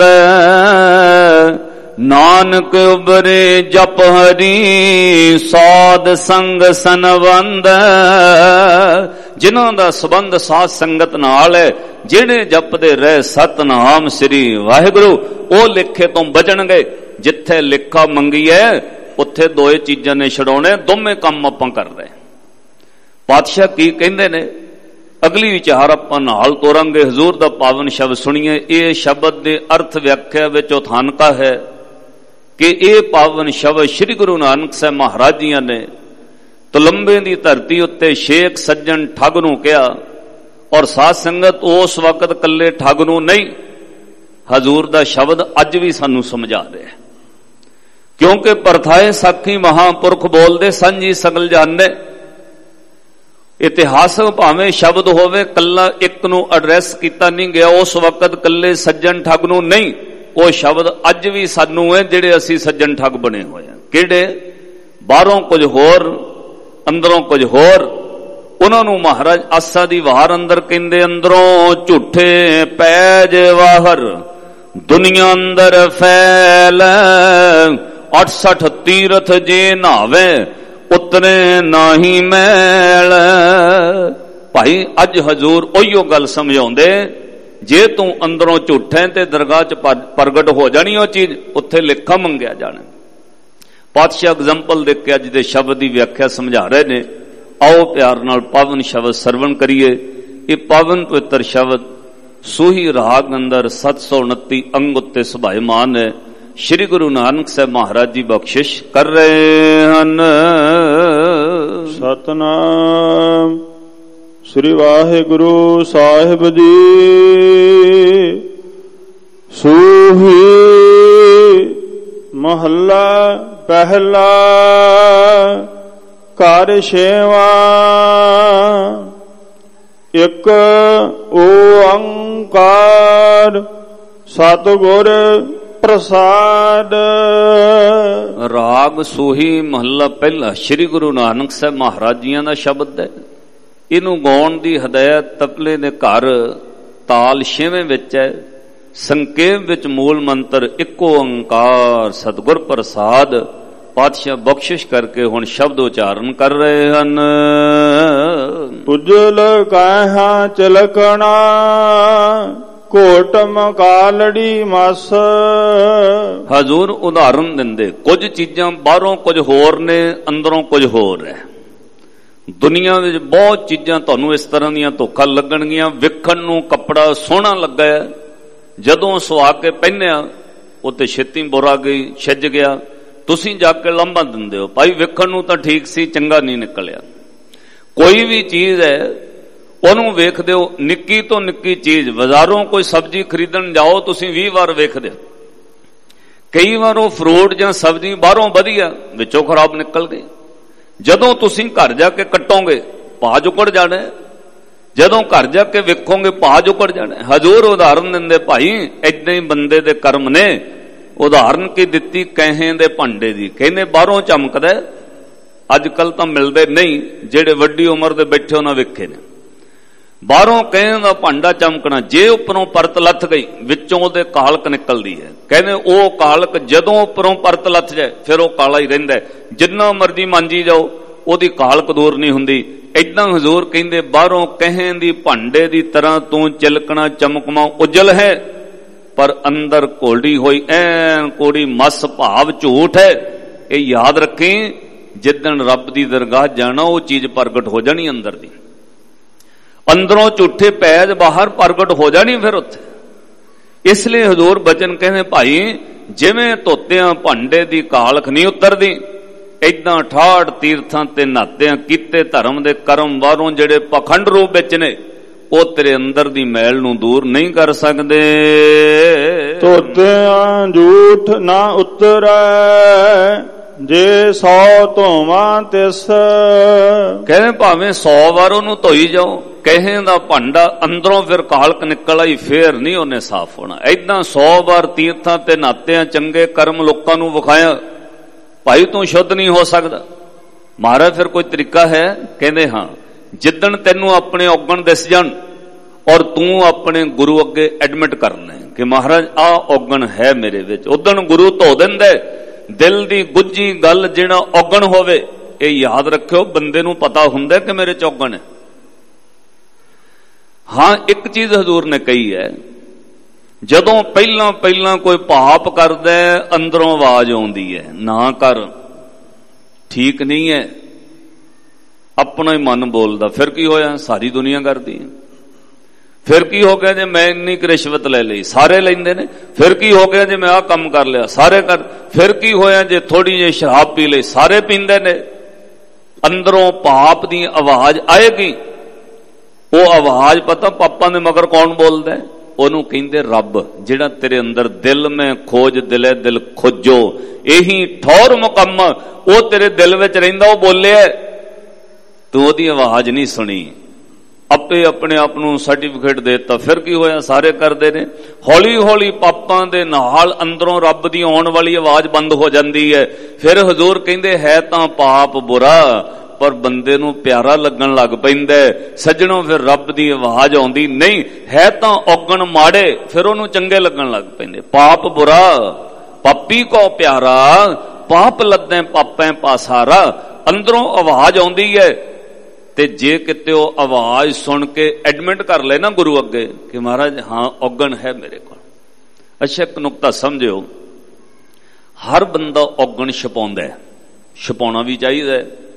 ਨਾਨਕ ਉਬਰੇ ਜਪ ਹਰੀ, ਸਾਧ ਸੰਗ ਸੰਬੰਧ। ਜਿਨ੍ਹਾਂ ਦਾ ਸੰਬੰਧ ਸਾਧ ਸੰਗਤ ਨਾਲ ਹੈ, ਜਿਹੜੇ ਜਪਦੇ ਰਹੇ ਸਤਨਾਮ ਸ੍ਰੀ ਵਾਹਿਗੁਰੂ, ਉਹ ਲੇਖੇ ਤੋਂ ਬਚਣਗੇ। ਜਿੱਥੇ ਲੇਖਾ ਮੰਗੀ ਹੈ, ਉੱਥੇ ਦੋਏ ਚੀਜ਼ਾਂ ਨੇ ਛਡਾਉਣੇ। ਦੋਵੇਂ ਕੰਮ ਆਪਾਂ ਕਰ ਰਹੇ। ਪਾਤਸ਼ਾਹ ਕੀ ਕਹਿੰਦੇ ਨੇ, ਅਗਲੀ ਵਿਚਾਰ ਆਪਾਂ ਨਾਲ ਤੋਰਾਂਗੇ। ਹਜ਼ੂਰ ਦਾ ਪਾਵਨ ਸ਼ਬਦ ਸੁਣੀਏ। ਇਹ ਸ਼ਬਦ ਦੇ ਅਰਥ ਵਿਆਖਿਆ ਵਿੱਚ ਉਥਾਨਕਾ ਹੈ ਕਿ ਇਹ ਪਾਵਨ ਸ਼ਬਦ ਸ੍ਰੀ ਗੁਰੂ ਨਾਨਕ ਸਾਹਿਬ ਮਹਾਰਾਜ ਜੀਆਂ ਨੇ ਤਲੰਬੇ ਦੀ ਧਰਤੀ ਉੱਤੇ ਸ਼ੇਖ ਸੱਜਣ ਠੱਗ ਨੂੰ ਕਿਹਾ, ਔਰ ਸਾਧ ਸੰਗਤ ਉਸ ਵਕਤ ਕੱਲੇ ਠੱਗ ਨੂੰ ਨਹੀਂ, ਹਜ਼ੂਰ ਦਾ ਸ਼ਬਦ ਅੱਜ ਵੀ ਸਾਨੂੰ ਸਮਝਾ ਰਿਹਾ। ਕਿਉਂਕਿ ਪਰਥਾਏ ਸਾਖੀ ਮਹਾਂਪੁਰਖ ਬੋਲਦੇ ਸਾਂਝੀ ਸਗਲ ਜਾਣੇ। ਇਤਿਹਾਸਕ ਭਾਵੇਂ ਸ਼ਬਦ ਹੋਵੇ, ਕੱਲਾ ਇੱਕ ਨੂੰ ਐਡਰੈਸ ਕੀਤਾ ਨਹੀਂ ਗਿਆ ਉਸ ਵਕਤ, ਕੱਲੇ ਸੱਜਣ ਠੱਗ ਨੂੰ ਨਹੀਂ। ਉਹ ਸ਼ਬਦ ਅੱਜ ਵੀ ਸਾਨੂੰ ਹੈ, ਜਿਹੜੇ ਅਸੀਂ ਸੱਜਣ ਠੱਗ ਬਣੇ ਹੋਏ ਹਾਂ। ਕਿਹੜੇ? ਬਾਹਰੋਂ ਕੁਝ ਹੋਰ, ਅੰਦਰੋਂ ਕੁਝ ਹੋਰ। ਉਹਨਾਂ ਨੂੰ ਮਹਾਰਾਜ ਆਸਾ ਦੀ ਵਾਰ ਅੰਦਰ ਕਹਿੰਦੇ, ਅੰਦਰੋਂ ਝੂਠੇ ਪੈਜ ਵਾਹਰ, ਦੁਨੀਆ ਅੰਦਰ ਫੈਲ। ਅਠਸਠ ਤੀਰਥ ਜੇ ਨਾਵੇ, ਉਤਰੇ ਨਾਹੀ ਮੈਲ। ਭਾਈ ਅੱਜ ਹਜ਼ੂਰ ਉਹੀਓ ਗੱਲ ਸਮਝਾਉਂਦੇ, ਜੇ ਤੂੰ ਅੰਦਰੋਂ ਝੂਠੇ ਤੇ ਦਰਗਾਹ 'ਚ ਪ੍ਰਗਟ ਹੋ ਜਾਣੀ ਉਹ ਚੀਜ਼, ਉੱਥੇ ਲੇਖਾ ਮੰਗਿਆ ਜਾਣਾ। ਪਾਤਸ਼ਾਹ ਐਗਜ਼ਾਮਪਲ ਦੇ ਕੇ ਅੱਜ ਦੇ ਸ਼ਬਦ ਦੀ ਵਿਆਖਿਆ ਸਮਝਾ ਰਹੇ ਨੇ। ਆਓ ਪਿਆਰ ਨਾਲ ਪਾਵਨ ਸ਼ਬਦ ਸਰਵਣ ਕਰੀਏ। ਇਹ ਪਾਵਨ ਪਵਿੱਤਰ ਸ਼ਬਦ ਸੂਹੀ ਰਾਗ ਅੰਦਰ ਸੱਤ ਸੌ ਉਨੱਤੀ ਅੰਗ ਉੱਤੇ ਸੁਭਾਇਮਾਨ ਹੈ। श्री गुरु नानक साहब महाराज जी बख्शिश कर रहे हैं। सतनाम श्री वाहिगुरु साहिब जी। सूही महला पहला कार छेवा। एक ओंकार ਸਤਿਗੁਰ ਪ੍ਰਸਾਦ। ਰਾਗ ਸੋਹੀ ਮਹੱਲਾ ਪਹਿਲਾ ਸ੍ਰੀ ਗੁਰੂ ਨਾਨਕ ਸਾਹਿਬ ਮਹਾਰਾਜ ਜੀਆਂ ਦਾ ਸ਼ਬਦ ਹੈ। ਇਹਨੂੰ ਗਾਉਣ ਦੀ ਹਦਾਇਤ ਤਬਲੇ ਦੇ ਘਰ ਤਾਲ ਛੇਵੇਂ ਵਿੱਚ ਹੈ। ਸੰਕੇਤ ਵਿੱਚ ਮੂਲ ਮੰਤਰ ਇੱਕੋ ਓੰਕਾਰ ਸਤਿਗੁਰ ਪ੍ਰਸਾਦ। ਪਾਤਸ਼ਾਹ ਬਖਸ਼ਿਸ਼ ਕਰਕੇ ਹੁਣ ਸ਼ਬਦ ਉਚਾਰਨ ਕਰ ਰਹੇ ਹਨ। ਪੁਜਲ ਕਾਹਾਂ ਚਲਕਣਾ ਕੋਟਮ ਕਾਲੜੀ ਮਸ। ਹਜ਼ੂਰ ਉਦਾਹਰਨ ਦਿੰਦੇ, ਕੁਝ ਚੀਜ਼ਾਂ ਬਾਹਰੋਂ ਕੁਝ ਹੋਰ ਨੇ, ਅੰਦਰੋਂ ਕੁਝ ਹੋਰ ਹੈ। ਦੁਨੀਆ ਵਿੱਚ ਬਹੁਤ ਚੀਜ਼ਾਂ ਤੁਹਾਨੂੰ ਇਸ ਤਰ੍ਹਾਂ ਦੀਆਂ ਧੋਖਾ ਲੱਗਣਗੀਆਂ। ਵੇਖਣ ਨੂੰ ਕੱਪੜਾ ਸੋਹਣਾ ਲੱਗਾ, ਜਦੋਂ ਸਵਾ ਕੇ ਪਹਿਨਿਆ ਉਹ ਤੇ ਛੇਤੀ ਬੁਰਾ ਗਈ, ਛਿੱਜ ਗਿਆ। ਤੁਸੀਂ ਜਾ ਕੇ ਲਾਂਭਾ ਦਿੰਦੇ ਹੋ, ਭਾਈ ਵੇਖਣ ਨੂੰ ਤਾਂ ਠੀਕ ਸੀ, ਚੰਗਾ ਨਹੀਂ ਨਿਕਲਿਆ। ਕੋਈ ਵੀ ਚੀਜ਼ ਹੈ ਉਹਨੂੰ ਵੇਖਦੇ ਹੋ, ਨਿੱਕੀ ਤੋਂ ਨਿੱਕੀ ਚੀਜ਼। ਬਾਜ਼ਾਰੋਂ ਕੋਈ ਸਬਜ਼ੀ ਖਰੀਦਣ ਜਾਓ, ਤੁਸੀਂ ਵੀਹ ਵਾਰ ਵੇਖਦੇ ਹੋ। ਕਈ ਵਾਰ ਉਹ ਫਰੂਟ ਜਾਂ ਸਬਜ਼ੀ ਬਾਹਰੋਂ ਵਧੀਆ, ਵਿੱਚੋਂ ਖਰਾਬ ਨਿਕਲ ਗਈ। ਜਦੋਂ ਤੁਸੀਂ ਘਰ ਜਾ ਕੇ ਕੱਟੋਗੇ ਭਾਅ ਜੁਕੜ ਜਾਣਾ। ਜਦੋਂ ਘਰ ਜਾ ਕੇ ਵੇਖੋਗੇ ਭਾਅ ਜੁਕੜ ਜਾਣਾ। ਹਜ਼ੂਰ ਉਦਾਹਰਨ ਦਿੰਦੇ, ਭਾਈ ਏਦਾਂ ਹੀ ਬੰਦੇ ਦੇ ਕਰਮ ਨੇ। ਉਦਾਹਰਨ ਕੀ ਦਿੱਤੀ, ਕਹੇ ਦੇ ਭਾਂਡੇ ਦੀ। ਕਹਿੰਦੇ ਬਾਹਰੋਂ ਚਮਕਦਾ, ਅੱਜ ਕੱਲ ਤਾਂ ਮਿਲਦੇ ਨਹੀਂ। ਜਿਹੜੇ ਵੱਡੀ ਉਮਰ ਦੇ ਬੈਠੇ ਉਹਨਾਂ ਵੇਖੇ ਨੇ। ਬਾਹਰੋਂ ਕਹੇ ਦਾ ਭਾਂਡਾ ਚਮਕਣਾ, ਜੇ ਉੱਪਰੋਂ ਪਰਤ ਲੱਥ ਗਈ ਵਿੱਚੋਂ ਉਹਦੇ ਕਾਲਕ ਨਿਕਲਦੀ ਹੈ। ਕਹਿੰਦੇ ਉਹ ਕਾਲਕ ਜਦੋਂ ਉੱਪਰੋਂ ਪਰਤ ਲੱਥ ਜਾਏ ਫਿਰ ਉਹ ਕਾਲਾ ਹੀ ਰਹਿੰਦਾ। ਜਿੰਨਾ ਮਰਜੀ ਮਾਂਜੀ ਜਾਓ ਉਹਦੀ ਕਾਲਕ ਦੂਰ ਨਹੀਂ ਹੁੰਦੀ। ਏਦਾਂ ਹਜ਼ੂਰ ਕਹਿੰਦੇ, ਬਾਹਰੋਂ ਕਹੇ ਦੀ ਭਾਂਡੇ ਦੀ ਤਰ੍ਹਾਂ ਤੂੰ ਚਿਲਕਣਾ ਚਮਕਮਾ ਉਜਲ ਹੈ, ਪਰ ਅੰਦਰ ਕੋੜੀ ਹੋਈ ਐਨ ਕੋੜੀ ਮਸ ਭਾਵ ਝੂਠ ਹੈ। ਇਹ ਯਾਦ ਰੱਖੀ, ਜਿੱਦਣ ਰੱਬ ਦੀ ਦਰਗਾਹ ਜਾਣਾ ਉਹ ਚੀਜ਼ ਪ੍ਰਗਟ ਹੋ ਜਾਣੀ ਅੰਦਰ ਦੀ। ਅੰਦਰੋਂ ਝੂਠੇ ਪੈਜ ਬਾਹਰ ਪ੍ਰਗਟ ਹੋ ਜਾਣੀ ਫਿਰ ਉੱਥੇ। ਇਸ ਲਈ ਹਜ਼ੂਰ ਬਚਨ ਕਹਿੰਦੇ, ਭਾਈ ਜਿਵੇਂ ਧੋਤਿਆਂ ਭਾਂਡੇ ਦੀ ਕਾਲਖ ਨਹੀਂ ਉਤਰਦੀ, ਏਦਾਂ ਠਾੜ ਤੀਰਥਾਂ ਤੇ ਨਹਾਤਿਆਂ ਕੀਤੇ ਧਰਮ ਦੇ ਕਰਮ ਬਾਹਰੋਂ ਜਿਹੜੇ ਪਖੰਡ ਰੂਪ ਵਿੱਚ ਨੇ ਉਹ ਤੇਰੇ ਅੰਦਰ ਦੀ ਮੈਲ ਨੂੰ ਦੂਰ ਨਹੀਂ ਕਰ ਸਕਦੇ। ਧੋਤਿਆਂ ਝੂਠ ਨਾ ਉਤਰੈ ਜੇ ਸੌ ਧੋਵਾਂ ਤਿਸ। ਕਹਿੰਦੇ ਭਾਵੇਂ ਸੌ ਵਾਰ ਉਹਨੂੰ ਧੋਈ ਜਾਓ, ਕਹੇ ਦਾ ਭਾਂਡਾ ਅੰਦਰੋਂ ਫਿਰ ਕਾਲਕ ਨਿਕਲ ਆਈ, ਫੇਰ ਨਹੀਂ ਉਹਨੇ ਸਾਫ਼ ਹੋਣਾ। ਏਦਾਂ ਸੌ ਵਾਰ ਤੀਰਥਾਂ ਤੇ ਨਾਤਿਆਂ ਚੰਗੇ ਕਰਮ ਲੋਕਾਂ ਨੂੰ ਵਿਖਾਇਆ, ਭਾਈ ਤੂੰ ਸ਼ੁੱਧ ਨਹੀਂ ਹੋ ਸਕਦਾ। ਮਹਾਰਾਜ ਫਿਰ ਕੋਈ ਤਰੀਕਾ ਹੈ? ਕਹਿੰਦੇ ਹਾਂ, ਜਿੱਦਣ ਤੈਨੂੰ ਆਪਣੇ ਔਗਣ ਦਿਸ ਜਾਣ ਔਰ ਤੂੰ ਆਪਣੇ ਗੁਰੂ ਅੱਗੇ ਐਡਮਿਟ ਕਰਨਾ ਕਿ ਮਹਾਰਾਜ ਆਹ ਔਗਣ ਹੈ ਮੇਰੇ ਵਿੱਚ, ਉਦਣ ਗੁਰੂ ਧੋ ਦਿੰਦਾ। ਦਿਲ ਦੀ ਗੁੱਝੀ ਗੱਲ ਜਿਹੜਾ ਔਗਣ ਹੋਵੇ, ਇਹ ਯਾਦ ਰੱਖਿਓ, ਬੰਦੇ ਨੂੰ ਪਤਾ ਹੁੰਦਾ ਕਿ ਮੇਰੇ ਚ ਔਗਣ ਹੈ। ਹਾਂ, ਇੱਕ ਚੀਜ਼ ਹਜ਼ੂਰ ਨੇ ਕਹੀ ਹੈ, ਜਦੋਂ ਪਹਿਲਾਂ ਪਹਿਲਾਂ ਕੋਈ ਪਾਪ ਕਰਦਾ ਅੰਦਰੋਂ ਆਵਾਜ਼ ਆਉਂਦੀ ਹੈ, ਨਾ ਕਰ, ਠੀਕ ਨਹੀਂ ਹੈ। ਆਪਣਾ ਹੀ ਮਨ ਬੋਲਦਾ, ਫਿਰ ਕੀ ਹੋਇਆ? ਸਾਰੀ ਦੁਨੀਆ ਕਰਦੀ ਹੈ। ਫਿਰ ਕੀ ਹੋ ਗਿਆ ਜੇ ਮੈਂ ਇੰਨੀ ਕੁ ਰਿਸ਼ਵਤ ਲੈ ਲਈ? ਸਾਰੇ ਲੈਂਦੇ ਨੇ। ਫਿਰ ਕੀ ਹੋ ਗਿਆ ਜੇ ਮੈਂ ਆਹ ਕੰਮ ਕਰ ਲਿਆ? ਸਾਰੇ ਕਰ। ਫਿਰ ਕੀ ਹੋਇਆ ਜੇ ਥੋੜੀ ਜਿਹੀ ਸ਼ਰਾਬ ਪੀ ਲਈ? ਸਾਰੇ ਪੀਂਦੇ ਨੇ। ਅੰਦਰੋਂ ਪਾਪ ਦੀ ਆਵਾਜ਼ ਆਏਗੀ। ਉਹ ਆਵਾਜ਼ ਪਤਾ ਪਾਪਾਂ ਦੇ ਮਗਰ ਕੌਣ ਬੋਲਦਾ? ਉਹਨੂੰ ਕਹਿੰਦੇ ਰੱਬ। ਜਿਹੜਾ ਤੇਰੇ ਅੰਦਰ ਦਿਲ ਮੈਂ ਖੋਜ ਦਿਲੇ ਦਿਲ ਖੋਜੋ, ਇਹੀ ਠੌਰ ਮੁਕੰਮ ਉਹ ਤੇਰੇ ਦਿਲ ਵਿੱਚ ਰਹਿੰਦਾ, ਉਹ ਬੋਲਿਆ, ਤੂੰ ਉਹਦੀ ਆਵਾਜ਼ ਨਹੀਂ ਸੁਣੀ, ਆਪੇ ਆਪਣੇ ਆਪ ਨੂੰ ਸਰਟੀਫਿਕੇਟ ਦੇ ਦਿੱਤਾ। ਫਿਰ ਕੀ ਹੋਇਆ? ਸਾਰੇ ਕਰਦੇ ਨੇ। ਹੌਲੀ ਹੌਲੀ ਪਾਪਾਂ ਦੇ ਨਾਲ ਅੰਦਰੋਂ ਰੱਬ ਦੀ ਆਉਣ ਵਾਲੀ ਆਵਾਜ਼ ਬੰਦ ਹੋ ਜਾਂਦੀ ਹੈ। ਫਿਰ ਹਜ਼ੂਰ ਕਹਿੰਦੇ, ਹੈ ਤਾਂ ਪਾਪ ਬੁਰਾ ਪਰ ਬੰਦੇ ਨੂੰ ਪਿਆਰਾ ਲੱਗਣ ਲੱਗ ਪੈਂਦਾ। ਸੱਜਣੋਂ, ਫਿਰ ਰੱਬ ਦੀ ਆਵਾਜ਼ ਆਉਂਦੀ ਨਹੀਂ, ਹੈ ਤਾਂ ਔਗਣ ਮਾੜੇ, ਫਿਰ ਉਹਨੂੰ ਚੰਗੇ ਲੱਗਣ ਲੱਗ ਪੈਂਦੇ। ਪਾਪ ਬੁਰਾ ਪਾਪੀ ਕੋ ਪਿਆਰਾ, ਪਾਪ ਲੱਦੇ ਪਾਪੈ ਪਾਸਾਰਾ। ਅੰਦਰੋਂ ਆਵਾਜ਼ ਆਉਂਦੀ ਹੈ, ਤੇ ਜੇ ਕਿਤੇ ਉਹ ਆਵਾਜ਼ ਸੁਣ ਕੇ ਐਡਮਿਟ ਕਰ ਲੈ ਨਾ ਗੁਰੂ ਅੱਗੇ ਕਿ ਮਹਾਰਾਜ ਹਾਂ ਔਗਣ ਹੈ ਮੇਰੇ ਕੋਲ। ਅੱਛਾ, ਇੱਕ ਨੁਕਤਾ ਸਮਝਿਓ, ਹਰ ਬੰਦਾ ਔਗਣ ਛਪਾਉਂਦਾ, ਛਪਾਉਣਾ ਵੀ ਚਾਹੀਦਾ।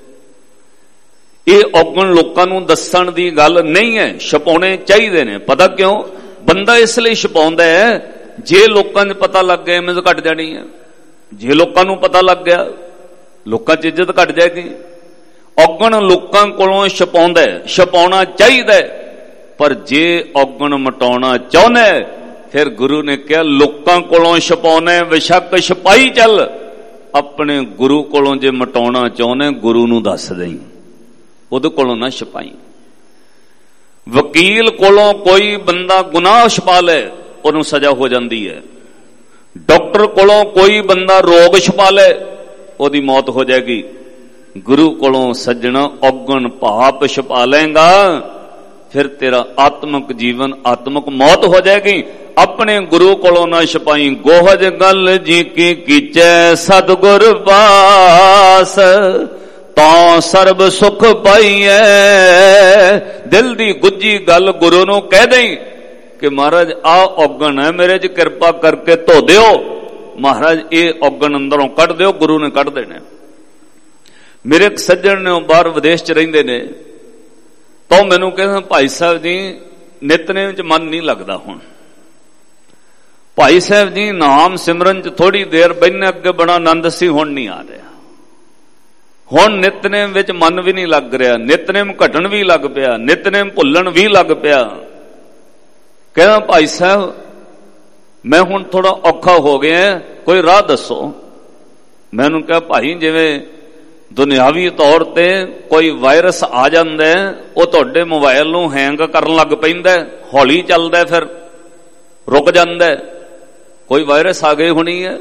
ਇਹ ਔਗਣ ਲੋਕਾਂ ਨੂੰ ਦੱਸਣ ਦੀ ਗੱਲ ਨਹੀਂ ਹੈ, ਛਪਾਉਣੇ ਚਾਹੀਦੇ ਨੇ। ਪਤਾ ਕਿਉਂ? ਬੰਦਾ ਇਸ ਲਈ ਛਪਾਉਂਦਾ ਹੈ, ਜੇ ਲੋਕਾਂ ਨੂੰ ਪਤਾ ਲੱਗ ਗਿਆ ਇਮੇਜ ਘਟ ਜਾਣੀ ਹੈ। ਜੇ ਲੋਕਾਂ ਨੂੰ ਪਤਾ ਲੱਗ ਗਿਆ, ਲੋਕਾਂ 'ਚ ਇੱਜ਼ਤ ਘਟ ਜਾਏਗੀ। ਔਗਣ ਲੋਕਾਂ ਕੋਲੋਂ ਛਪਾਉਂਦਾ, ਛਪਾਉਣਾ ਚਾਹੀਦਾ, ਪਰ ਜੇ ਔਗਣ ਮਟਾਉਣਾ ਚਾਹੁੰਦਾ ਫਿਰ ਗੁਰੂ ਨੇ ਕਿਹਾ ਲੋਕਾਂ ਕੋਲੋਂ ਛਪਾਉਣਾ ਵਿਸ਼ੱਕ ਛਪਾਈ ਚੱਲ, ਆਪਣੇ ਗੁਰੂ ਕੋਲੋਂ ਜੇ ਮਟਾਉਣਾ ਚਾਹੁੰਦਾ ਗੁਰੂ ਨੂੰ ਦੱਸ ਦੇਈ, ਉਹਦੇ ਕੋਲੋਂ ਨਾ ਛਪਾਈ। ਵਕੀਲ ਕੋਲੋਂ ਕੋਈ ਬੰਦਾ ਗੁਨਾਹ ਛਪਾ ਲੈ, ਉਹਨੂੰ ਸਜ਼ਾ ਹੋ ਜਾਂਦੀ ਹੈ। ਡਾਕਟਰ ਕੋਲੋਂ ਕੋਈ ਬੰਦਾ ਰੋਗ ਛੁਪਾ ਲੈ, ਉਹਦੀ ਮੌਤ ਹੋ ਜਾਏਗੀ। ਗੁਰੂ ਕੋਲੋਂ ਸੱਜਣਾ ਔਗਣ ਪਾਪ ਛੁਪਾ ਲੇਗਾ, ਫਿਰ ਤੇਰਾ ਆਤਮਿਕ ਜੀਵਨ ਆਤਮਿਕ ਮੌਤ ਹੋ ਜਾਏਗੀ। ਆਪਣੇ ਗੁਰੂ ਕੋਲੋਂ ਨਾ ਛੁਪਾਈ, ਗੋਹਜ ਗੱਲ ਜੀ ਕੀ ਕੀਚੈ ਸਤਿਗੁਰ ਪਾਸ, ਤਾਂ ਸਰਬ ਸੁਖ ਪਾਈਐ। ਦਿਲ ਦੀ ਗੁੱਜੀ ਗੱਲ ਗੁਰੂ ਨੂੰ ਕਹਿ ਦੇਈ ਕਿ ਮਹਾਰਾਜ ਆ ਔਗਣ ਹੈ, ਮੇਰੇ 'ਚ ਕਿਰਪਾ ਕਰਕੇ ਧੋ ਦਿਓ, ਮਹਾਰਾਜ ਇਹ ਔਗਣ ਅੰਦਰੋਂ ਕੱਢ ਦਿਓ, ਗੁਰੂ ਨੇ ਕੱਢ ਦੇਣੇ। ਮੇਰੇ ਇੱਕ ਸੱਜਣ ਨੇ ਬਾਹਰ ਵਿਦੇਸ਼ 'ਚ ਰਹਿੰਦੇ ਨੇ, ਤਾਂ ਮੈਨੂੰ ਕਹਿੰਦਾ ਭਾਈ ਸਾਹਿਬ ਜੀ ਨਿਤਨੇਮ 'ਚ ਮਨ ਨਹੀਂ ਲੱਗਦਾ। ਹੁਣ ਭਾਈ ਸਾਹਿਬ ਜੀ ਨਾਮ ਸਿਮਰਨ 'ਚ ਥੋੜੀ ਦੇਰ ਬੈਠੇ, ਅੱਗੇ ਬੜਾ ਆਨੰਦ ਸੀ, ਹੁਣ ਨਹੀਂ ਆ ਰਿਹਾ। ਹੁਣ ਨਿਤਨੇਮ ਵਿੱਚ ਮਨ ਵੀ ਨਹੀਂ ਲੱਗ ਰਿਹਾ, ਨਿਤਨੇਮ ਘਟਣ ਵੀ ਲੱਗ ਪਿਆ, ਨਿਤਨੇਮ ਭੁੱਲਣ ਵੀ ਲੱਗ ਪਿਆ। ਕਹਿੰਦਾ ਭਾਈ ਸਾਹਿਬ ਮੈਂ ਹੁਣ ਥੋੜਾ ਔਖਾ ਹੋ ਗਿਆ, ਕੋਈ ਰਾਹ ਦੱਸੋ। ਮੈਨੂੰ ਕਿਹਾ ਭਾਈ ਜਿਵੇਂ ਦੁਨਿਆਵੀ ਤੌਰ ਤੇ ਕੋਈ ਵਾਇਰਸ ਆ ਜਾਂਦਾ, ਉਹ ਤੁਹਾਡੇ ਮੋਬਾਈਲ ਨੂੰ ਹੈਂਗ ਕਰਨ ਲੱਗ ਪੈਂਦਾ, ਹੌਲੀ ਚੱਲਦਾ, ਫਿਰ ਰੁਕ ਜਾਂਦਾ। ਕੋਈ ਵਾਇਰਸ ਆ ਗਈ ਹੋਣੀ ਹੈ,